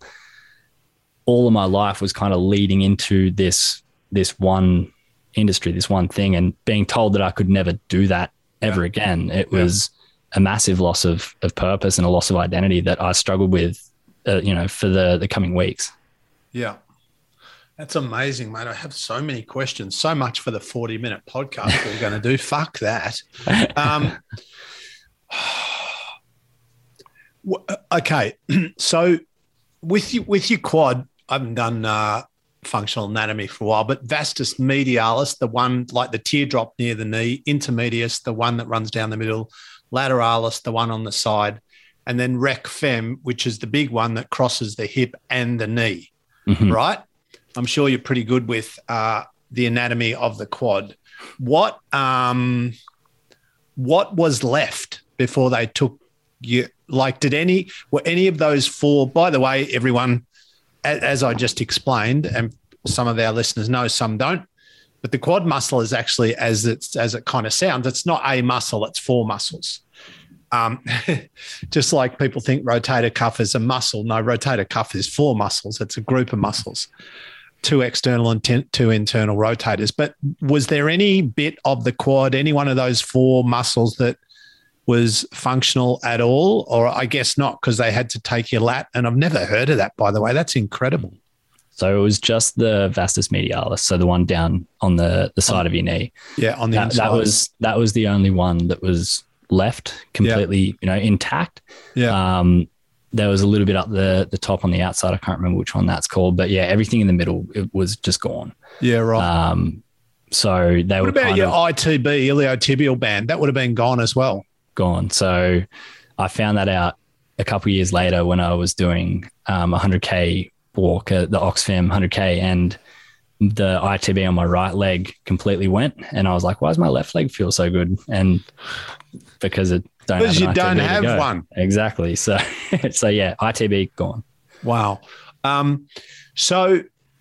All of my life was kind of leading into this, this one industry, this one thing, and being told that I could never do that ever yeah. again. It yeah. was a massive loss of of purpose and a loss of identity that I struggled with uh, you know, for the the coming weeks. Yeah. That's amazing, mate. I have so many questions. So much for the forty minute podcast we're going to do. Fuck that. Um, okay. So with you, with your quad, I haven't done uh, functional anatomy for a while, but vastus medialis, the one like the teardrop near the knee, intermedius, the one that runs down the middle, lateralis, the one on the side, and then rec fem, which is the big one that crosses the hip and the knee, mm-hmm. right? I'm sure you're pretty good with uh, the anatomy of the quad. What um, what was left before they took you? Like, did any were any of those four? By the way, everyone, as, as I just explained, and some of our listeners know, some don't. But the quad muscle is actually, as it's as it kind of sounds, it's not a muscle; it's four muscles. Um, just like people think rotator cuff is a muscle. No, rotator cuff is four muscles. It's a group of muscles. Two external and ten, two internal rotators. But was there any bit of the quad, any one of those four muscles that was functional at all? Or I guess not, because they had to take your lat. And I've never heard of that, by the way. That's incredible. So it was just the vastus medialis, so the one down on the, the side on, of your knee. Yeah, on the that, inside. That was, that was the only one that was left completely, yeah. you know, intact. Yeah. Um, There was a little bit up the the top on the outside. I can't remember which one that's called, but yeah, everything in the middle, it was just gone. Yeah, right. Um, so they what were about kind your of I T B, iliotibial band? That would have been gone as well. Gone. So I found that out a couple of years later when I was doing um, a one hundred K walk at the Oxfam one hundred K, and the I T B on my right leg completely went, and I was like, why does my left leg feel so good? And because it don't because you have an don't I T B have one. Exactly. So, so yeah, I T B gone. Wow. Um, so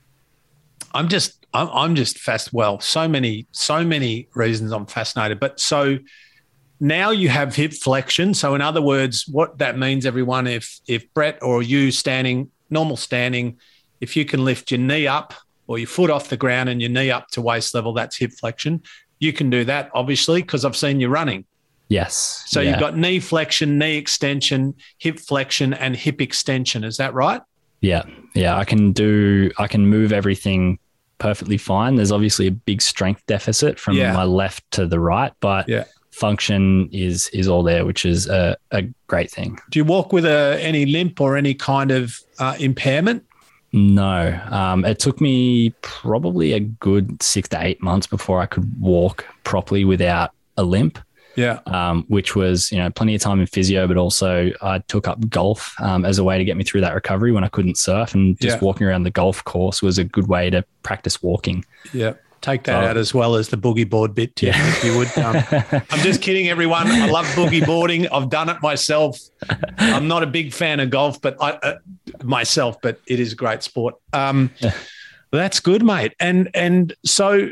I'm just, I'm, I'm just fast. Well, so many, so many reasons I'm fascinated. But so now you have hip flexion. So in other words, what that means, everyone, if if Brett or you standing, normal standing, if you can lift your knee up or your foot off the ground and your knee up to waist level, that's hip flexion. You can do that, obviously, because I've seen you running. Yes. So yeah. you've got knee flexion, knee extension, hip flexion, and hip extension. Is that right? Yeah. Yeah. I can do, I can move everything perfectly fine. There's obviously a big strength deficit from yeah. my left to the right, but yeah. function is is all there, which is a, a great thing. Do you walk with a, any limp or any kind of uh, impairment? No. Um, it took me probably a good six to eight months before I could walk properly without a limp. Yeah. Um, which was, you know, plenty of time in physio, but also I took up golf um, as a way to get me through that recovery when I couldn't surf, and just yeah. walking around the golf course was a good way to practice walking. Yeah. Take that so, out as well as the boogie board bit, Tim, yeah. if you would. Um, I'm just kidding, everyone. I love boogie boarding. I've done it myself. I'm not a big fan of golf, but I uh, myself, but it is a great sport. Um, that's good, mate. And and so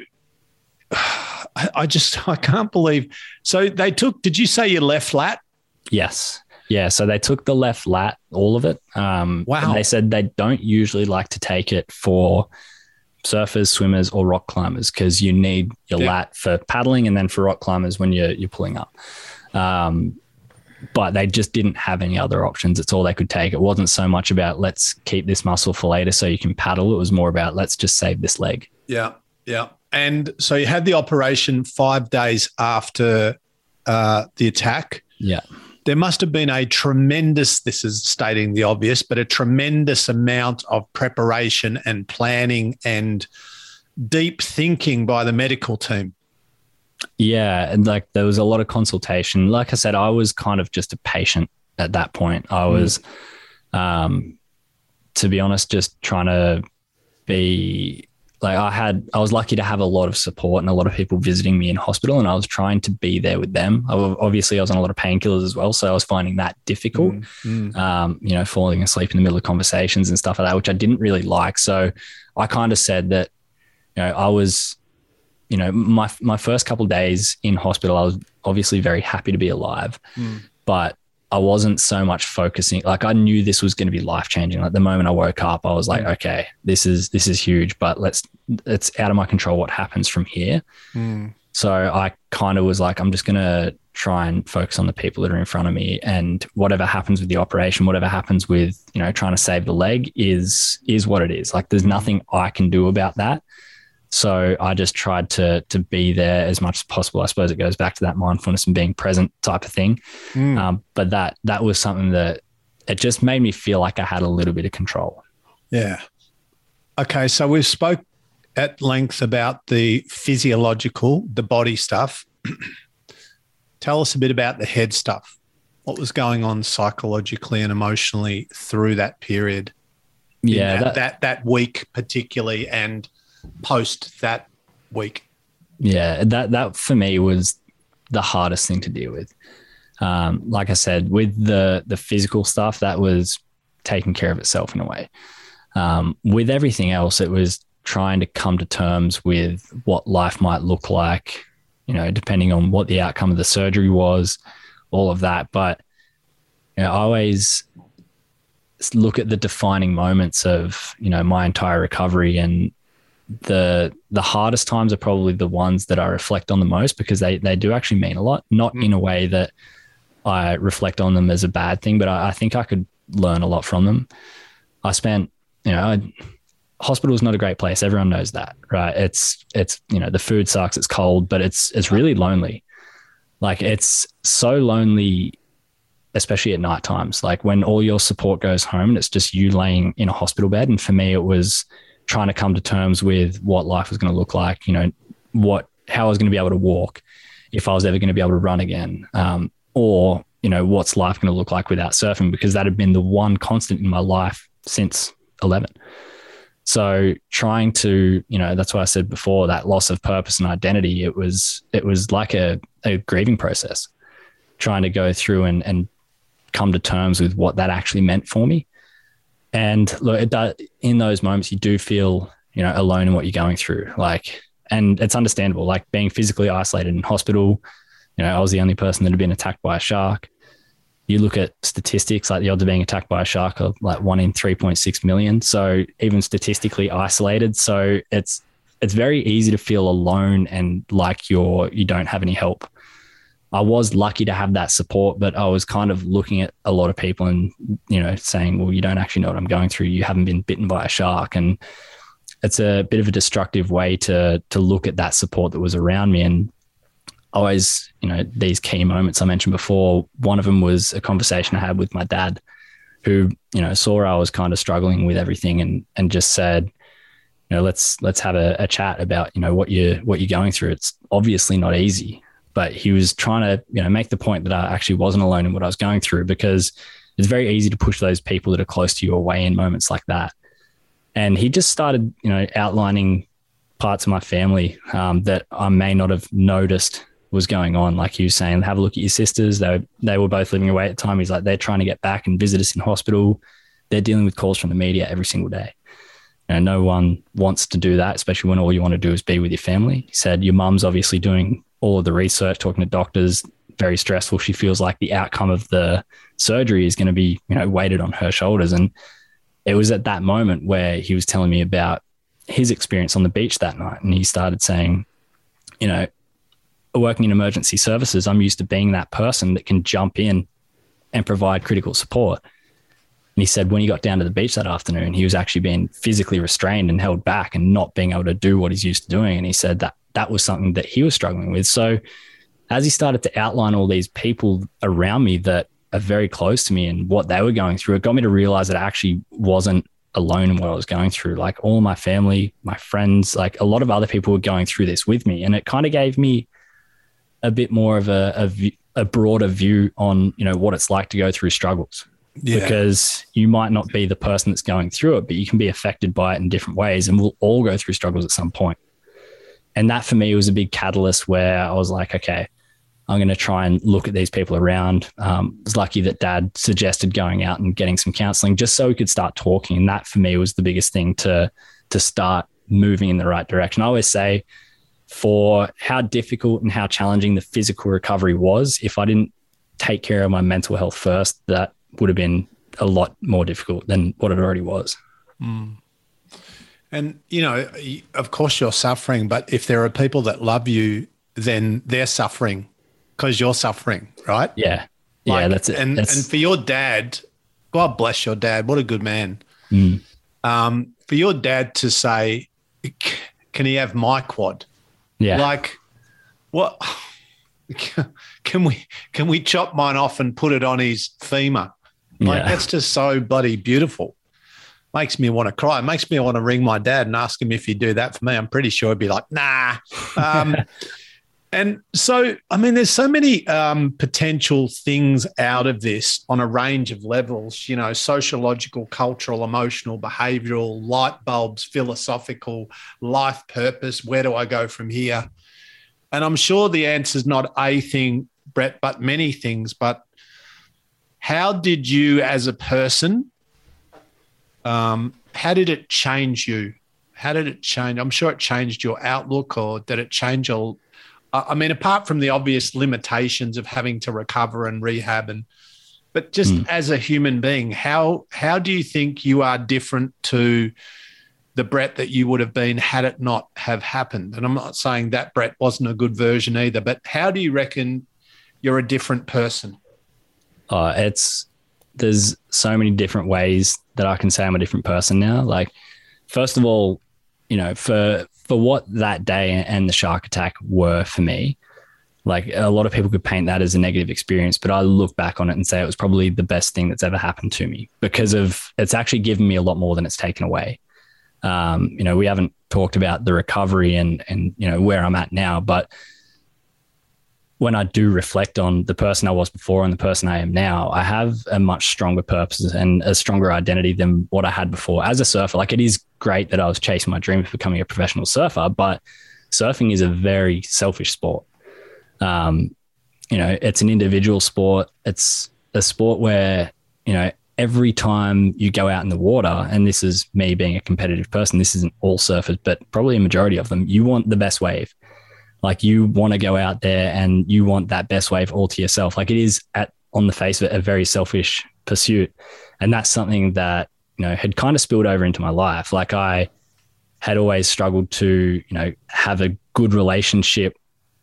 I, I just I can't believe. So they took. Did you say your left lat? Yes. Yeah. So they took the left lat, all of it. Um, wow. And they said they don't usually like to take it for surfers, swimmers, or rock climbers, because you need your yeah. lat for paddling and then for rock climbers when you're you're pulling up. Um, but they just didn't have any other options. It's all they could take. It wasn't so much about let's keep this muscle for later so you can paddle. It was more about let's just save this leg. Yeah, yeah. And so you had the operation five days after uh, the attack. Yeah. There must have been a tremendous, this is stating the obvious, but a tremendous amount of preparation and planning and deep thinking by the medical team. Yeah. And like there was a lot of consultation. Like I said, I was kind of just a patient at that point. I was, mm. um, to be honest, just trying to be like, I had, I was lucky to have a lot of support and a lot of people visiting me in hospital, and I was trying to be there with them. I, obviously I was on a lot of painkillers as well. So I was finding that difficult, mm. Mm. Um, you know, falling asleep in the middle of conversations and stuff like that, which I didn't really like. So I kind of said that, you know, I was, you know, my, my first couple of days in hospital, I was obviously very happy to be alive, mm. but I wasn't so much focusing. Like I knew this was going to be life-changing. Like the moment I woke up, I was like, mm. okay, this is, this is huge, but let's, it's out of my control what happens from here. Mm. So I kind of was like, I'm just going to try and focus on the people that are in front of me, and whatever happens with the operation, whatever happens with, you know, trying to save the leg is, is what it is. Like there's nothing I can do about that. So I just tried to, to be there as much as possible. I suppose it goes back to that mindfulness and being present type of thing. Mm. Um, but that, that was something that it just made me feel like I had a little bit of control. Yeah. Okay. So we've spoke at length about the physiological, the body stuff. Tell us a bit about the head stuff. What was going on psychologically and emotionally through that period? Yeah, that, that, that that week particularly, and post that week. Yeah, that that for me was the hardest thing to deal with. Um, like I said, with the the physical stuff, that was taking care of itself in a way. Um, with everything else, it was trying to come to terms with what life might look like, you know, depending on what the outcome of the surgery was, all of that. But you know, I always look at the defining moments of, you know, my entire recovery, and the the hardest times are probably the ones that I reflect on the most, because they they do actually mean a lot, not mm. in a way that I reflect on them as a bad thing, but I, I think I could learn a lot from them. I spent, you know, I, hospital is not a great place. Everyone knows that, right? It's, it's, you know, the food sucks, it's cold, but it's, it's really lonely. Like it's so lonely, especially at night times, like when all your support goes home and it's just you laying in a hospital bed. And for me, it was trying to come to terms with what life was going to look like, you know, what, how I was going to be able to walk, if I was ever going to be able to run again, um, or, you know, what's life going to look like without surfing, because that had been the one constant in my life since eleven. So trying to, you know, that's what I said before, that loss of purpose and identity, it was, it was like a, a grieving process, trying to go through and, and come to terms with what that actually meant for me. And look, it does, in those moments, you do feel, you know, alone in what you're going through. Like, and it's understandable, like being physically isolated in hospital, you know, I was the only person that had been attacked by a shark. You look at statistics, like the odds of being attacked by a shark are like one in three point six million. So even statistically isolated. So it's, it's very easy to feel alone and like you're, you don't have any help. I was lucky to have that support, but I was kind of looking at a lot of people and, you know, saying, well, you don't actually know what I'm going through. You haven't been bitten by a shark. And it's a bit of a destructive way to, to look at that support that was around me. And always, you know, these key moments I mentioned before, one of them was a conversation I had with my dad, who, you know, saw I was kind of struggling with everything, and, and just said, you know, let's, let's have a, a chat about, you know, what you're, what you're going through. It's obviously not easy, but he was trying to, you know, make the point that I actually wasn't alone in what I was going through, because it's very easy to push those people that are close to you away in moments like that. And he just started, you know, outlining parts of my family um, that I may not have noticed was going on. Like he was saying, have a look at your sisters. They were, they were both living away at the time. He's like, they're trying to get back and visit us in hospital. They're dealing with calls from the media every single day. You know, no one wants to do that, especially when all you want to do is be with your family. He said, your mum's obviously doing all of the research, talking to doctors, very stressful. She feels like the outcome of the surgery is going to be, you know, weighted on her shoulders. And it was at that moment where he was telling me about his experience on the beach that night. And he started saying, you know, working in emergency services, I'm used to being that person that can jump in and provide critical support. And he said when he got down to the beach that afternoon, he was actually being physically restrained and held back and not being able to do what he's used to doing. And he said that that was something that he was struggling with. So as he started to outline all these people around me that are very close to me and what they were going through, it got me to realize that I actually wasn't alone in what I was going through. Like all my family, my friends, like a lot of other people were going through this with me. And it kind of gave me a bit more of a, a, a broader view on, you know, what it's like to go through struggles. Yeah. Because you might not be the person that's going through it, but you can be affected by it in different ways, and we'll all go through struggles at some point. And that for me was a big catalyst where I was like, okay, I'm going to try and look at these people around. Um, I was lucky that Dad suggested going out and getting some counseling just so we could start talking. And that for me was the biggest thing to, to start moving in the right direction. I always say, for how difficult and how challenging the physical recovery was, if I didn't take care of my mental health first, that would have been a lot more difficult than what it already was. Mm. And, you know, of course you're suffering, but if there are people that love you, then their suffering because you're suffering, right? Yeah. Yeah, Like, that's it. And, that's, and for your dad, God bless your dad. What a good man. mm, Um, for your dad to say, can he have my quad? yeah. Like, what? Can we can we chop mine off and put it on his femur? Like, Yeah. that's just so bloody beautiful. Makes me want to cry. It makes me want to ring my dad and ask him if he'd do that for me. I'm pretty sure he'd be like, nah. Um, and so, I mean, there's so many um, potential things out of this on a range of levels, you know, sociological, cultural, emotional, behavioral, light bulbs, philosophical, life purpose. Where do I go from here? And I'm sure the answer is not a thing, Brett, but many things. But how did you as a person, um, how did it change you? How did it change? I'm sure it changed your outlook, or did it change your, I mean, apart from the obvious limitations of having to recover and rehab, and, but just mm. as a human being, how, how do you think you are different to the Brett that you would have been had it not have happened? And I'm not saying that Brett wasn't a good version either, but how do you reckon you're a different person? Uh, it's, there's so many different ways that I can say I'm a different person now. Like, first of all, you know, for, for what that day and the shark attack were for me, like a lot of people could paint that as a negative experience, but I look back on it and say it was probably the best thing that's ever happened to me, because of, it's actually given me a lot more than it's taken away. Um, you know, we haven't talked about the recovery and, and, you know, where I'm at now, but when I do reflect on the person I was before and the person I am now, I have a much stronger purpose and a stronger identity than what I had before as a surfer. Like, it is great that I was chasing my dream of becoming a professional surfer, but surfing is a very selfish sport. Um, you know, it's an individual sport. It's a sport where, you know, every time you go out in the water, and this is me being a competitive person, this isn't all surfers, but probably a majority of them, you want the best wave. Like, you want to go out there and you want that best wave all to yourself. Like, it is at on the face of it, a very selfish pursuit. And that's something that, you know, had kind of spilled over into my life. Like, I had always struggled to, you know, have a good relationship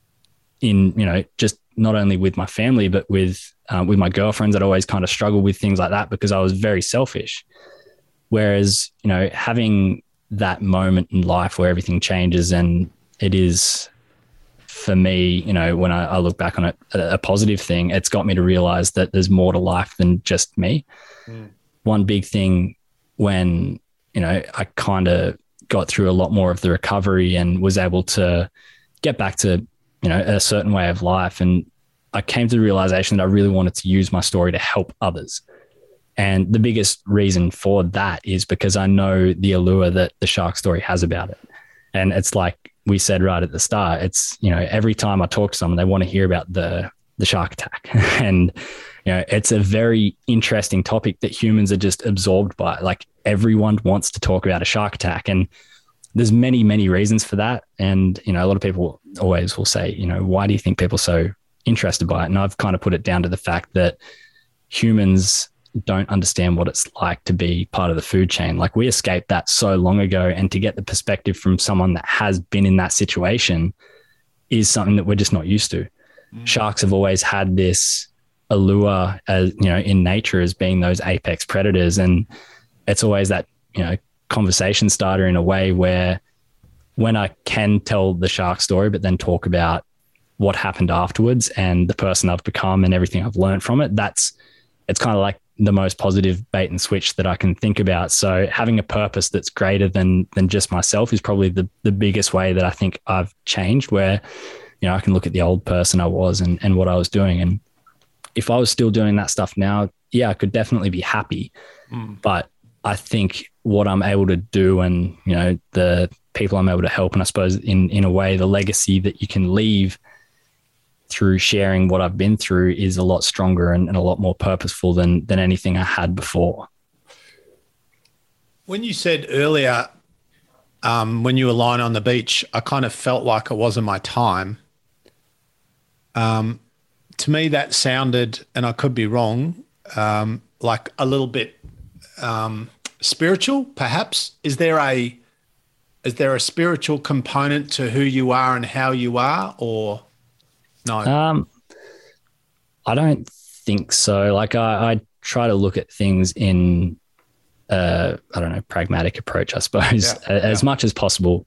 in, you know, just not only with my family, but with, uh, with my girlfriends. I'd always kind of struggled with things like that because I was very selfish. Whereas, you know, having that moment in life where everything changes, and it is, for me, you know, when I, I look back on it, a, a positive thing, it's got me to realize that there's more to life than just me. Mm. One big thing when, you know, I kind of got through a lot more of the recovery and was able to get back to, you know, a certain way of life. And I came to the realization that I really wanted to use my story to help others. And the biggest reason for that is because I know the allure that the shark story has about it. And it's like we said right at the start, it's, you know, every time I talk to someone, they want to hear about the, the shark attack. And, you know, it's a very interesting topic that humans are just absorbed by. Like, everyone wants to talk about a shark attack, and there's many, many reasons for that. And, you know, a lot of people always will say, you know, why do you think people are so interested by it? And I've kind of put it down to the fact that humans don't understand what it's like to be part of the food chain. Like, we escaped that so long ago, and to get the perspective from someone that has been in that situation is something that we're just not used to. Mm. Sharks have always had this allure, as, you know, in nature, as being those apex predators. And it's always that, you know, conversation starter in a way where, when I can tell the shark story, but then talk about what happened afterwards and the person I've become and everything I've learned from it, that's, it's kind of like the most positive bait and switch that I can think about. So having a purpose that's greater than, than just myself is probably the, the biggest way that I think I've changed, where, you know, I can look at the old person I was and, and what I was doing. And if I was still doing that stuff now, yeah, I could definitely be happy. Mm. But I think what I'm able to do, and, you know, the people I'm able to help, and I suppose in, in a way, the legacy that you can leave through sharing what I've been through is a lot stronger and, and a lot more purposeful than, than anything I had before. When you said earlier, um, when you were lying on the beach, I kind of felt like it wasn't my time. Um, to me, that sounded, and I could be wrong, um, like a little bit um, spiritual, perhaps. Is there a, is there a spiritual component to who you are and how you are, or no? Um, I don't think so. Like I, I try to look at things in, uh, I don't know, pragmatic approach, I suppose, yeah, as yeah. much as possible.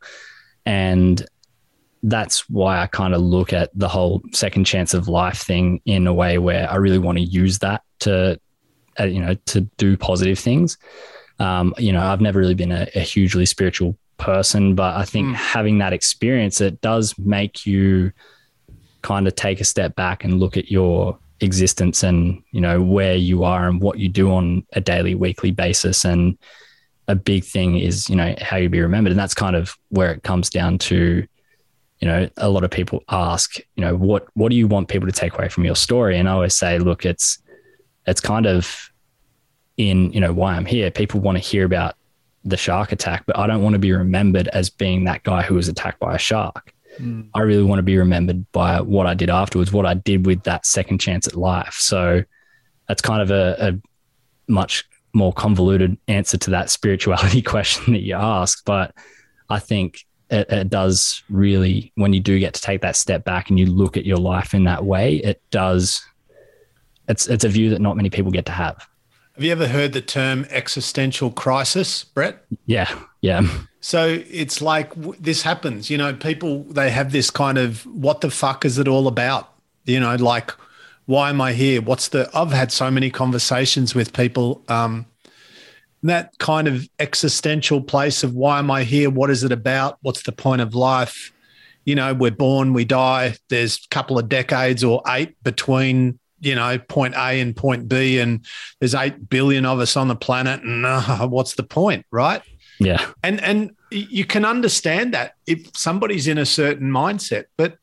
And that's why I kind of look at the whole second chance of life thing in a way where I really want to use that to, uh, you know, to do positive things. Um, you know, I've never really been a, a hugely spiritual person, but I think mm. having that experience, it does make you kind of take a step back and look at your existence and, you know, where you are and what you do on a daily, weekly basis. And a big thing is, you know, how you be remembered. And that's kind of where it comes down to, you know, a lot of people ask, you know, what, what do you want people to take away from your story? And I always say, look, it's, it's kind of in, you know, why I'm here. People want to hear about the shark attack, but I don't want to be remembered as being that guy who was attacked by a shark. Mm. I really want to be remembered by what I did afterwards, what I did with that second chance at life. So that's kind of a, a much more convoluted answer to that spirituality question that you asked. But I think It, it does really, when you do get to take that step back and you look at your life in that way, it does, it's it's a view that not many people get to have. Have you ever heard the term existential crisis, Brett? Yeah, yeah. So it's like w- this happens, you know, people, they have this kind of, what the fuck is it all about? You know, like, why am I here? What's the, I've had so many conversations with people, um, that kind of existential place of why am I here? What is it about? What's the point of life? You know, we're born, we die. There's a couple of decades or eight between, you know, point A and point B, and there's eight billion of us on the planet. And uh, what's the point, right? Yeah. And and you can understand that if somebody's in a certain mindset. But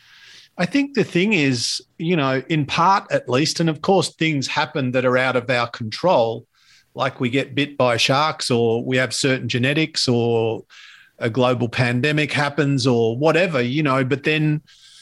I think the thing is, you know, in part at least, and of course things happen that are out of our control, like we get bit by sharks or we have certain genetics or a global pandemic happens or whatever, you know, but then,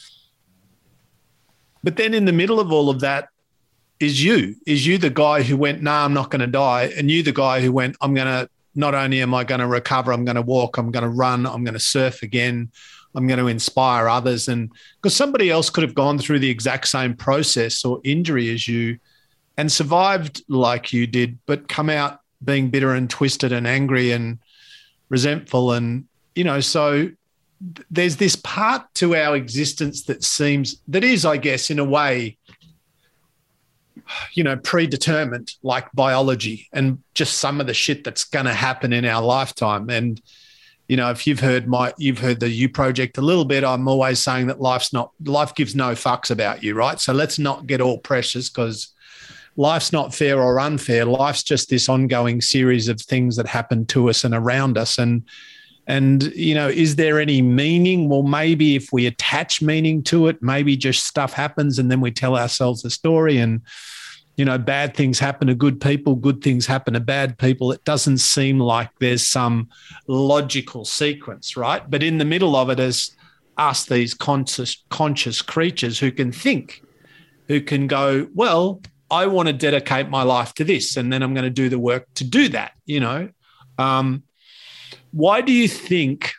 but then in the middle of all of that is you, is you the guy who went, nah, I'm not going to die. And you the guy who went, I'm going to, not only am I going to recover, I'm going to walk, I'm going to run, I'm going to surf again. I'm going to inspire others. And because somebody else could have gone through the exact same process or injury as you, and survived like you did, but come out being bitter and twisted and angry and resentful. And, you know, so th- there's this part to our existence that seems, that is, I guess, in a way, you know, predetermined, like biology and just some of the shit that's going to happen in our lifetime. And, you know, if you've heard my, you've heard the You Project a little bit, I'm always saying that life's not, life gives no fucks about you, right? So let's not get all precious because life's not fair or unfair. Life's just this ongoing series of things that happen to us and around us. And, and, you know, is there any meaning? Well, maybe if we attach meaning to it, maybe just stuff happens and then we tell ourselves a story and, you know, bad things happen to good people, good things happen to bad people. It doesn't seem like there's some logical sequence, right? But in the middle of it is us, these conscious, conscious creatures who can think, who can go, well, I want to dedicate my life to this, and then I'm going to do the work to do that, you know. Um, why do you think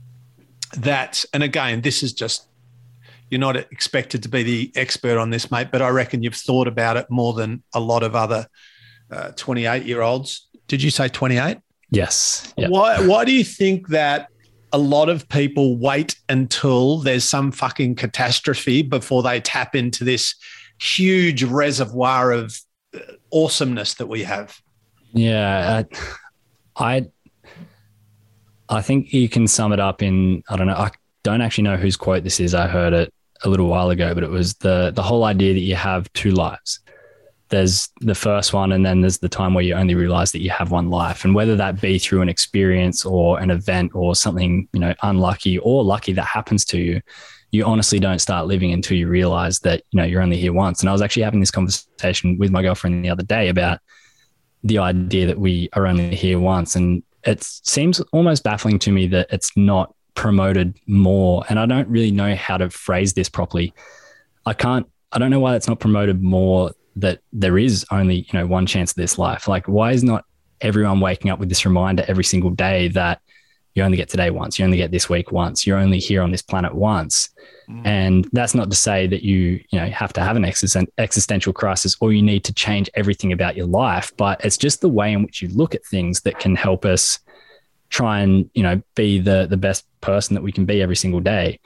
that, and again, this is just, you're not expected to be the expert on this, mate, but I reckon you've thought about it more than a lot of other uh, twenty-eight-year-olds. Did you say twenty-eight? Yes. Yep. Why, why do you think that a lot of people wait until there's some fucking catastrophe before they tap into this huge reservoir of awesomeness that we have? Yeah, I, I, I think you can sum it up in, I don't know, I don't actually know whose quote this is. I heard it a little while ago, but it was the the whole idea that you have two lives. There's the first one, and then there's the time where you only realize that you have one life. And whether that be through an experience or an event or something, you know, unlucky or lucky that happens to you, you honestly don't start living until you realize that, you know, you're only here once. And I was actually having this conversation with my girlfriend the other day about the idea that we are only here once. And it seems almost baffling to me that it's not promoted more. And I don't really know how to phrase this properly. I can't, I don't know why it's not promoted more, that there is only, you know, one chance of this life. Like, why is not everyone waking up with this reminder every single day that you only get today once, you only get this week once, you're only here on this planet once. Mm. And that's not to say that you, you know, have to have an existen- existential crisis or you need to change everything about your life, but it's just the way in which you look at things that can help us try and, you know, be the the best person that we can be every single day.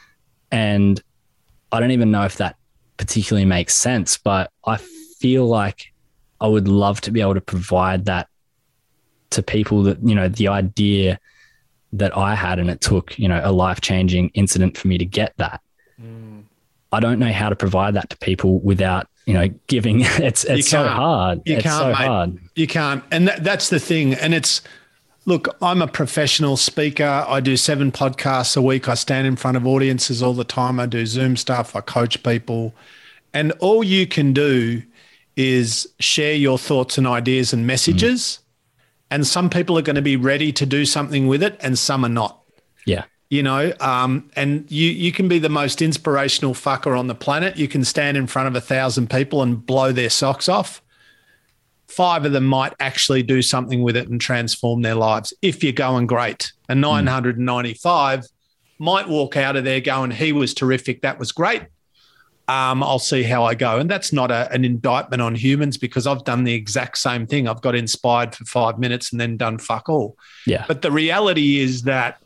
And I don't even know if that particularly makes sense, but I feel like I would love to be able to provide that to people, that, you know, the idea that I had, and it took, you know, a life-changing incident for me to get that. Mm. I don't know how to provide that to people without, you know, giving. It's it's so hard. You it's can't, so mate. hard. You can't. And that, that's the thing. And it's, look, I'm a professional speaker. I do seven podcasts a week. I stand in front of audiences all the time. I do Zoom stuff. I coach people. And all you can do is share your thoughts and ideas and messages. Mm. And some people are going to be ready to do something with it and some are not. Yeah. You know, um, and you you can be the most inspirational fucker on the planet. You can stand in front of a thousand people and blow their socks off. Five of them might actually do something with it and transform their lives if you're going great. And nine hundred ninety-five mm. might walk out of there going, he was terrific, that was great. Um, I'll see how I go. And that's not a, an indictment on humans, because I've done the exact same thing. I've got inspired for five minutes and then done fuck all. Yeah. But the reality is that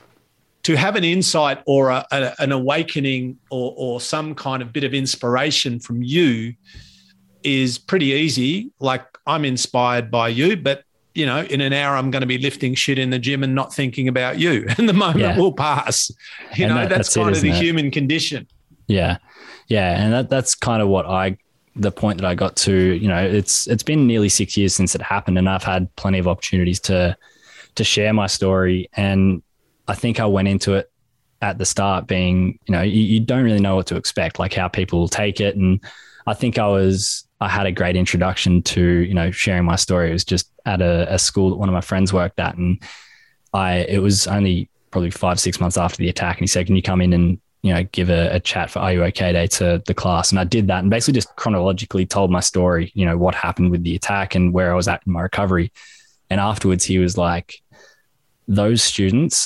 to have an insight or a, a, an awakening or, or some kind of bit of inspiration from you is pretty easy. Like, I'm inspired by you, but, you know, in an hour I'm going to be lifting shit in the gym and not thinking about you. And the moment yeah. will pass. You and know, that, that's, that's kind it, of the it? human condition. Yeah. Yeah. And that that's kind of what I, the point that I got to, you know, it's, it's been nearly six years since it happened, and I've had plenty of opportunities to, to share my story. And I think I went into it at the start being, you know, you, you don't really know what to expect, like how people will take it. And I think I was, I had a great introduction to, you know, sharing my story. It was just at a, a school that one of my friends worked at. And I, it was only probably five, six months after the attack. And he said, can you come in and, you know, give a, a chat for Are You Okay Day to the class? And I did that and basically just chronologically told my story, you know, what happened with the attack and where I was at in my recovery. And afterwards he was like, those students,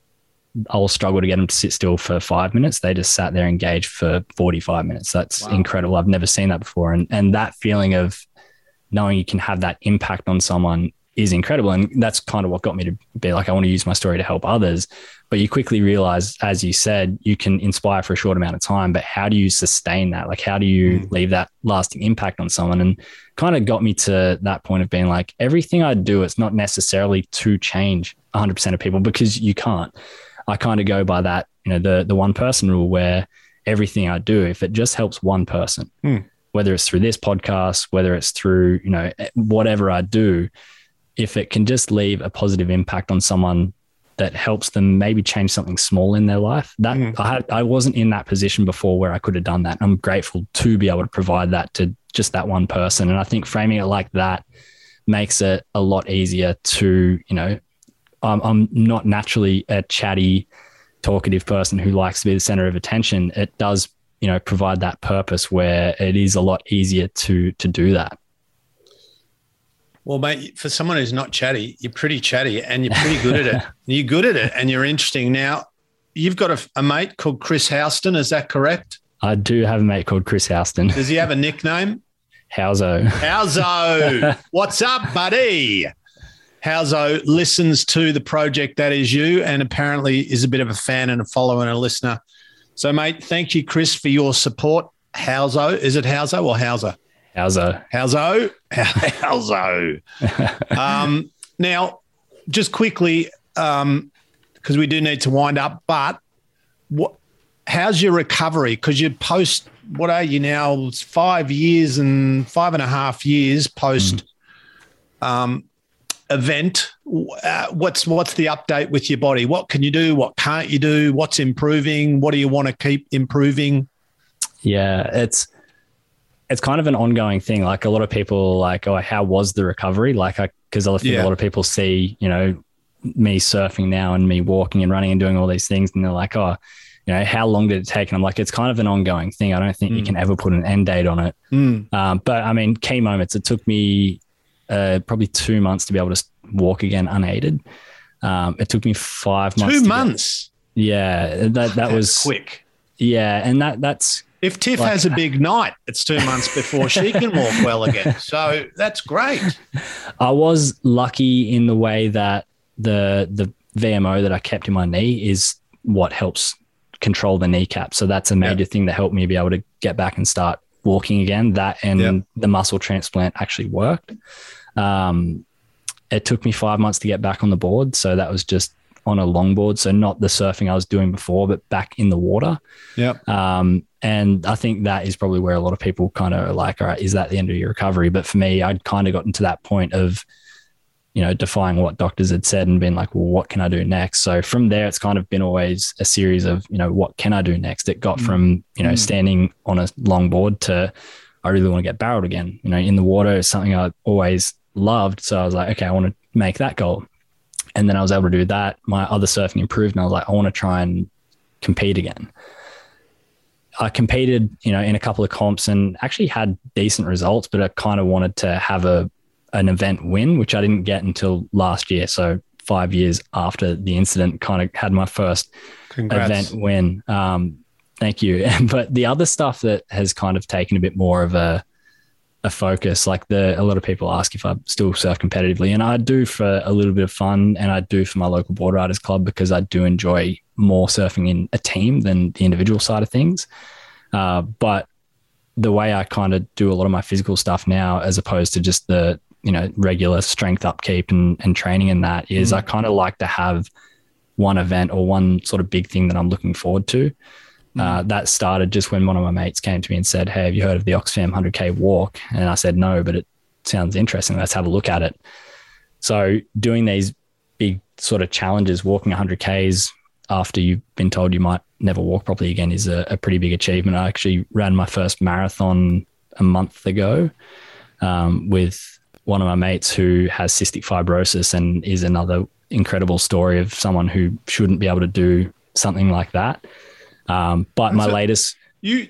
I'll struggle to get them to sit still for five minutes. They just sat there engaged for forty-five minutes. That's wow. incredible. I've never seen that before. And and that feeling of knowing you can have that impact on someone is incredible. And that's kind of what got me to be like, I want to use my story to help others. But you quickly realize, as you said, you can inspire for a short amount of time, but how do you sustain that? Like, how do you mm. leave that lasting impact on someone? And kind of got me to that point of being like, everything I do, it's not necessarily to change one hundred percent of people, because you can't. I kind of go by that, you know, the the one person rule, where everything I do, if it just helps one person, mm. whether it's through this podcast, whether it's through, you know, whatever I do, if it can just leave a positive impact on someone that helps them maybe change something small in their life, that mm. I had, I wasn't in that position before where I could have done that. I'm grateful to be able to provide that to just that one person. And I think framing it like that makes it a lot easier to, you know, I'm, I'm not naturally a chatty, talkative person who likes to be the center of attention. It does, you know, provide that purpose where it is a lot easier to to do that. Well, mate, for someone who's not chatty, you're pretty chatty and you're pretty good at it. You're good at it and you're interesting. Now, you've got a, a mate called Chris Houston. Is that correct? I do have a mate called Chris Houston. Does he have a nickname? Howzo. Howzo. What's up, buddy? Howzo listens to the project That Is You, and apparently is a bit of a fan and a follower and a listener. So, mate, thank you, Chris, for your support. Howzo. Is it Howzo or Howzer? Howzo. Howzo. Howzo. um, now, just quickly, um, because we do need to wind up, but what? How's your recovery? Because you post, what are you now? It's five years and five and a half years post mm. um, event. Uh, what's what's the update with your body? What can you do? What can't you do? What's improving? What do you want to keep improving? Yeah, it's it's kind of an ongoing thing. Like, a lot of people are like, oh, how was the recovery? Like, I because I think yeah. a lot of people see, you know, me surfing now and me walking and running and doing all these things, and they're like, oh, you know, how long did it take? And I'm like, it's kind of an ongoing thing. I don't think mm. you can ever put an end date on it. Mm. Um, but I mean, key moments. It took me uh, probably two months to be able to walk again unaided. Um, it took me five months. Two to months. Get, yeah, that that That's was quick. Yeah, and that that's if Tiff like, has a big night, it's two months before she can walk well again. So that's great. I was lucky in the way that the the V M O that I kept in my knee is what helps control the kneecap. So that's a major yep. thing that helped me be able to get back and start walking again. That and yep. the muscle transplant actually worked. Um, it took me five months to get back on the board. So that was just on a longboard. So not the surfing I was doing before, but back in the water. Yeah. Um, and I think that is probably where a lot of people kind of are like, all right, is that the end of your recovery? But for me, I'd kind of gotten to that point of, you know, defying what doctors had said and been like, well, what can I do next? So from there, it's kind of been always a series of, you know, what can I do next? It got mm. from, you know, mm. standing on a longboard to I really want to get barreled again. You know, in the water is something I always loved. So I was like, okay, I want to make that goal. And then I was able to do that. My other surfing improved and I was like, I want to try and compete again. I competed, you know, in a couple of comps and actually had decent results, but I kind of wanted to have a an event win, which I didn't get until last year. So five years after the incident, kind of had my first Congrats. event win. Um, thank you. But the other stuff that has kind of taken a bit more of a a focus, like the a lot of people ask if I still surf competitively, and I do for a little bit of fun, and I do for my local board riders club because I do enjoy more surfing in a team than the individual side of things. Uh, but the way I kind of do a lot of my physical stuff now, as opposed to just the you know regular strength upkeep and, and training and that is, mm. I kind of like to have one event or one sort of big thing that I'm looking forward to. Mm. Uh, that started just when one of my mates came to me and said, hey, have you heard of the Oxfam one hundred K walk? And I said, no, but it sounds interesting. Let's have a look at it. So doing these big sort of challenges, walking one hundred Ks after you've been told you might never walk properly again is a, a pretty big achievement. I actually ran my first marathon a month ago um, with one of my mates who has cystic fibrosis and is another incredible story of someone who shouldn't be able to do something like that. Um, but my so latest, you,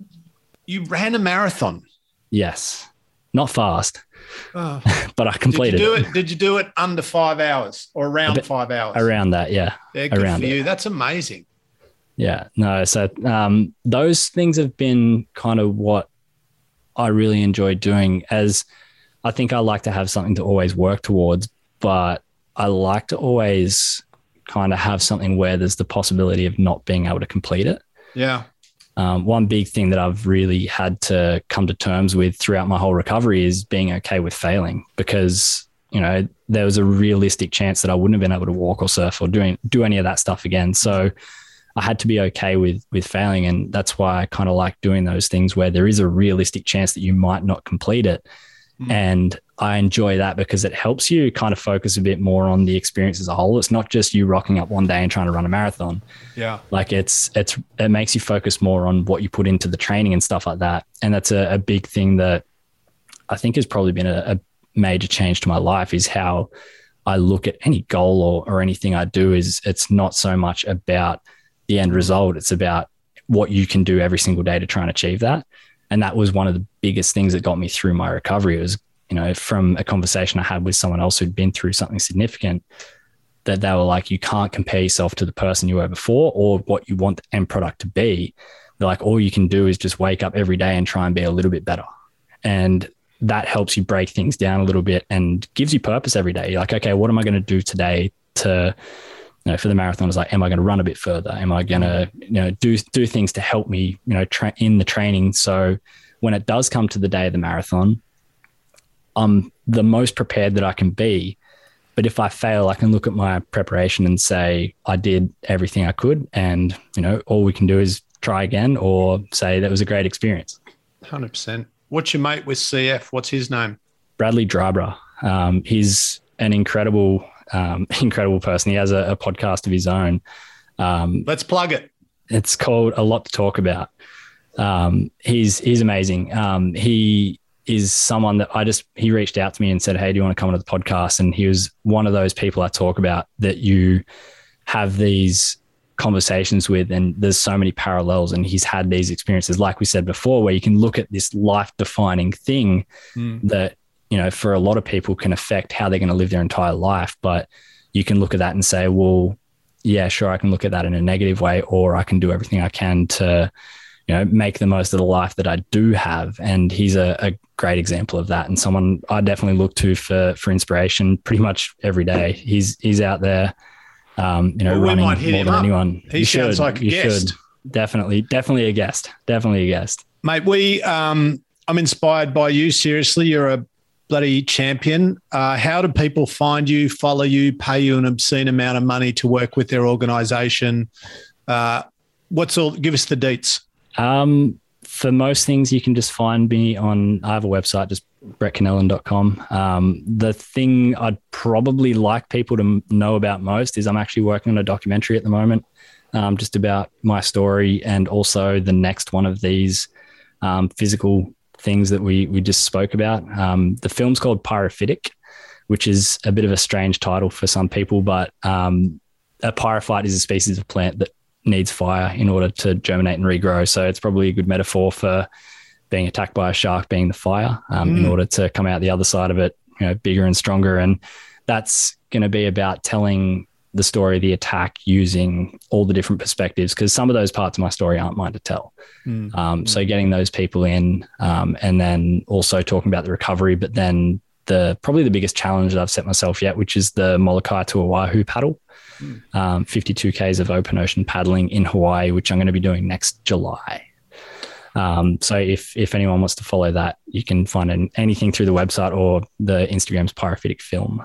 you ran a marathon. Yes. Not fast, oh. but I completed did you do it. it. Did you do it under five hours or around bit, five hours? Around that. Yeah. Yeah. Good around for you. it. That's amazing. Yeah. No. So, um, those things have been kind of what I really enjoy doing, as I think I like to have something to always work towards, but I like to always kind of have something where there's the possibility of not being able to complete it. Yeah. Um, one big thing that I've really had to come to terms with throughout my whole recovery is being okay with failing, because, you know, there was a realistic chance that I wouldn't have been able to walk or surf or doing, do any of that stuff again. So I had to be okay with, with failing. And that's why I kind of like doing those things where there is a realistic chance that you might not complete it. Mm. And I enjoy that because it helps you kind of focus a bit more on the experience as a whole. It's not just you rocking up one day and trying to run a marathon. Yeah. Like it's, it's, it makes you focus more on what you put into the training and stuff like that. And that's a, a big thing that I think has probably been a, a major change to my life, is how I look at any goal or, or anything I do. Is it's not so much about the end result. It's about what you can do every single day to try and achieve that. And that was one of the biggest things that got me through my recovery. It was, you know, from a conversation I had with someone else who'd been through something significant, that they were like, you can't compare yourself to the person you were before or what you want the end product to be. They're like, all you can do is just wake up every day and try and be a little bit better. And that helps you break things down a little bit and gives you purpose every day. You're like, okay, what am I going to do today to, you know, for the marathon? It's like, am I going to run a bit further? Am I going to, you know, do, do things to help me, you know, tra- in the training. So when it does come to the day of the marathon, I'm the most prepared that I can be. But if I fail, I can look at my preparation and say, I did everything I could. And, you know, all we can do is try again, or say that was a great experience. one hundred percent. What's your mate with C F? What's his name? Bradley Drabra. Um, he's an incredible, um, incredible person. He has a, a podcast of his own. Um, Let's plug it. It's called A Lot to Talk About. Um, he's, he's amazing. Um, he, is someone that I just, he reached out to me and said, hey, do you want to come onto the podcast? And he was one of those people I talk about that you have these conversations with, and there's so many parallels, and he's had these experiences, like we said before, where you can look at this life defining thing mm. that, you know, for a lot of people can affect how they're going to live their entire life. But you can look at that and say, well, yeah, sure, I can look at that in a negative way, or I can do everything I can to, you know, make the most of the life that I do have. And he's a, a great example of that, and someone I definitely look to for for inspiration pretty much every day. He's he's out there, um, you know, well, running we might hit more him than up. anyone. He you sounds should, like a you guest. should. Definitely, definitely a guest. Definitely a guest. Mate, we um, I'm inspired by you. Seriously, you're a bloody champion. Uh, how do people find you, follow you, pay you an obscene amount of money to work with their organisation? Uh, what's all? Give us the deets. Um, for most things, you can just find me on, I have a website, just brett canellan dot com. Um, the thing I'd probably like people to know about most is I'm actually working on a documentary at the moment, um, just about my story, and also the next one of these um, physical things that we we just spoke about. Um, the film's called Pyrophytic, which is a bit of a strange title for some people, but um, a pyrophyte is a species of plant that needs fire in order to germinate and regrow. So it's probably a good metaphor for being attacked by a shark being the fire, um, mm. in order to come out the other side of it, you know, bigger and stronger. And that's going to be about telling the story of the attack using all the different perspectives, because some of those parts of my story aren't mine to tell. Mm. Um, so getting those people in, um, and then also talking about the recovery, but then the probably the biggest challenge that I've set myself yet, which is the Molokai to Oahu paddle, mm. um, fifty-two kays of open ocean paddling in Hawaii, which I'm going to be doing next July. Um, so if if anyone wants to follow that, you can find an, anything through the website or the Instagram's Pyrophytic Film.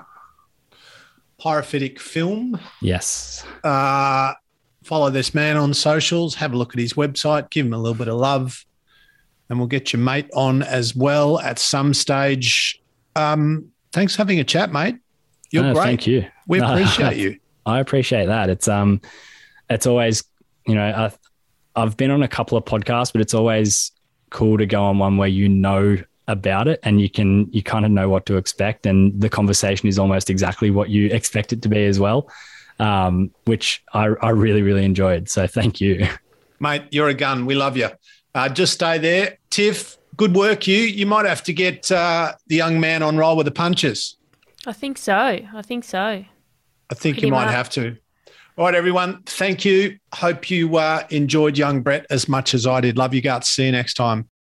Pyrophytic Film. Yes. Uh, follow this man on socials. Have a look at his website. Give him a little bit of love, and we'll get your mate on as well at some stage. Um, thanks for having a chat, mate. You're no, great. Thank you. We no, appreciate you. I appreciate that. It's um, it's always, you know, I, I've been on a couple of podcasts, but it's always cool to go on one where you know about it and you can, you kind of know what to expect, and the conversation is almost exactly what you expect it to be as well, um, which I, I really, really enjoyed. So thank you. Mate, you're a gun. We love you. Uh, just stay there. Tiff, good work, you. You might have to get uh, the young man on roll with the punches. I think so. I think so. I think Put you him might up. have to. All right, everyone. Thank you. Hope you uh, enjoyed young Brett as much as I did. Love you guts. See you next time.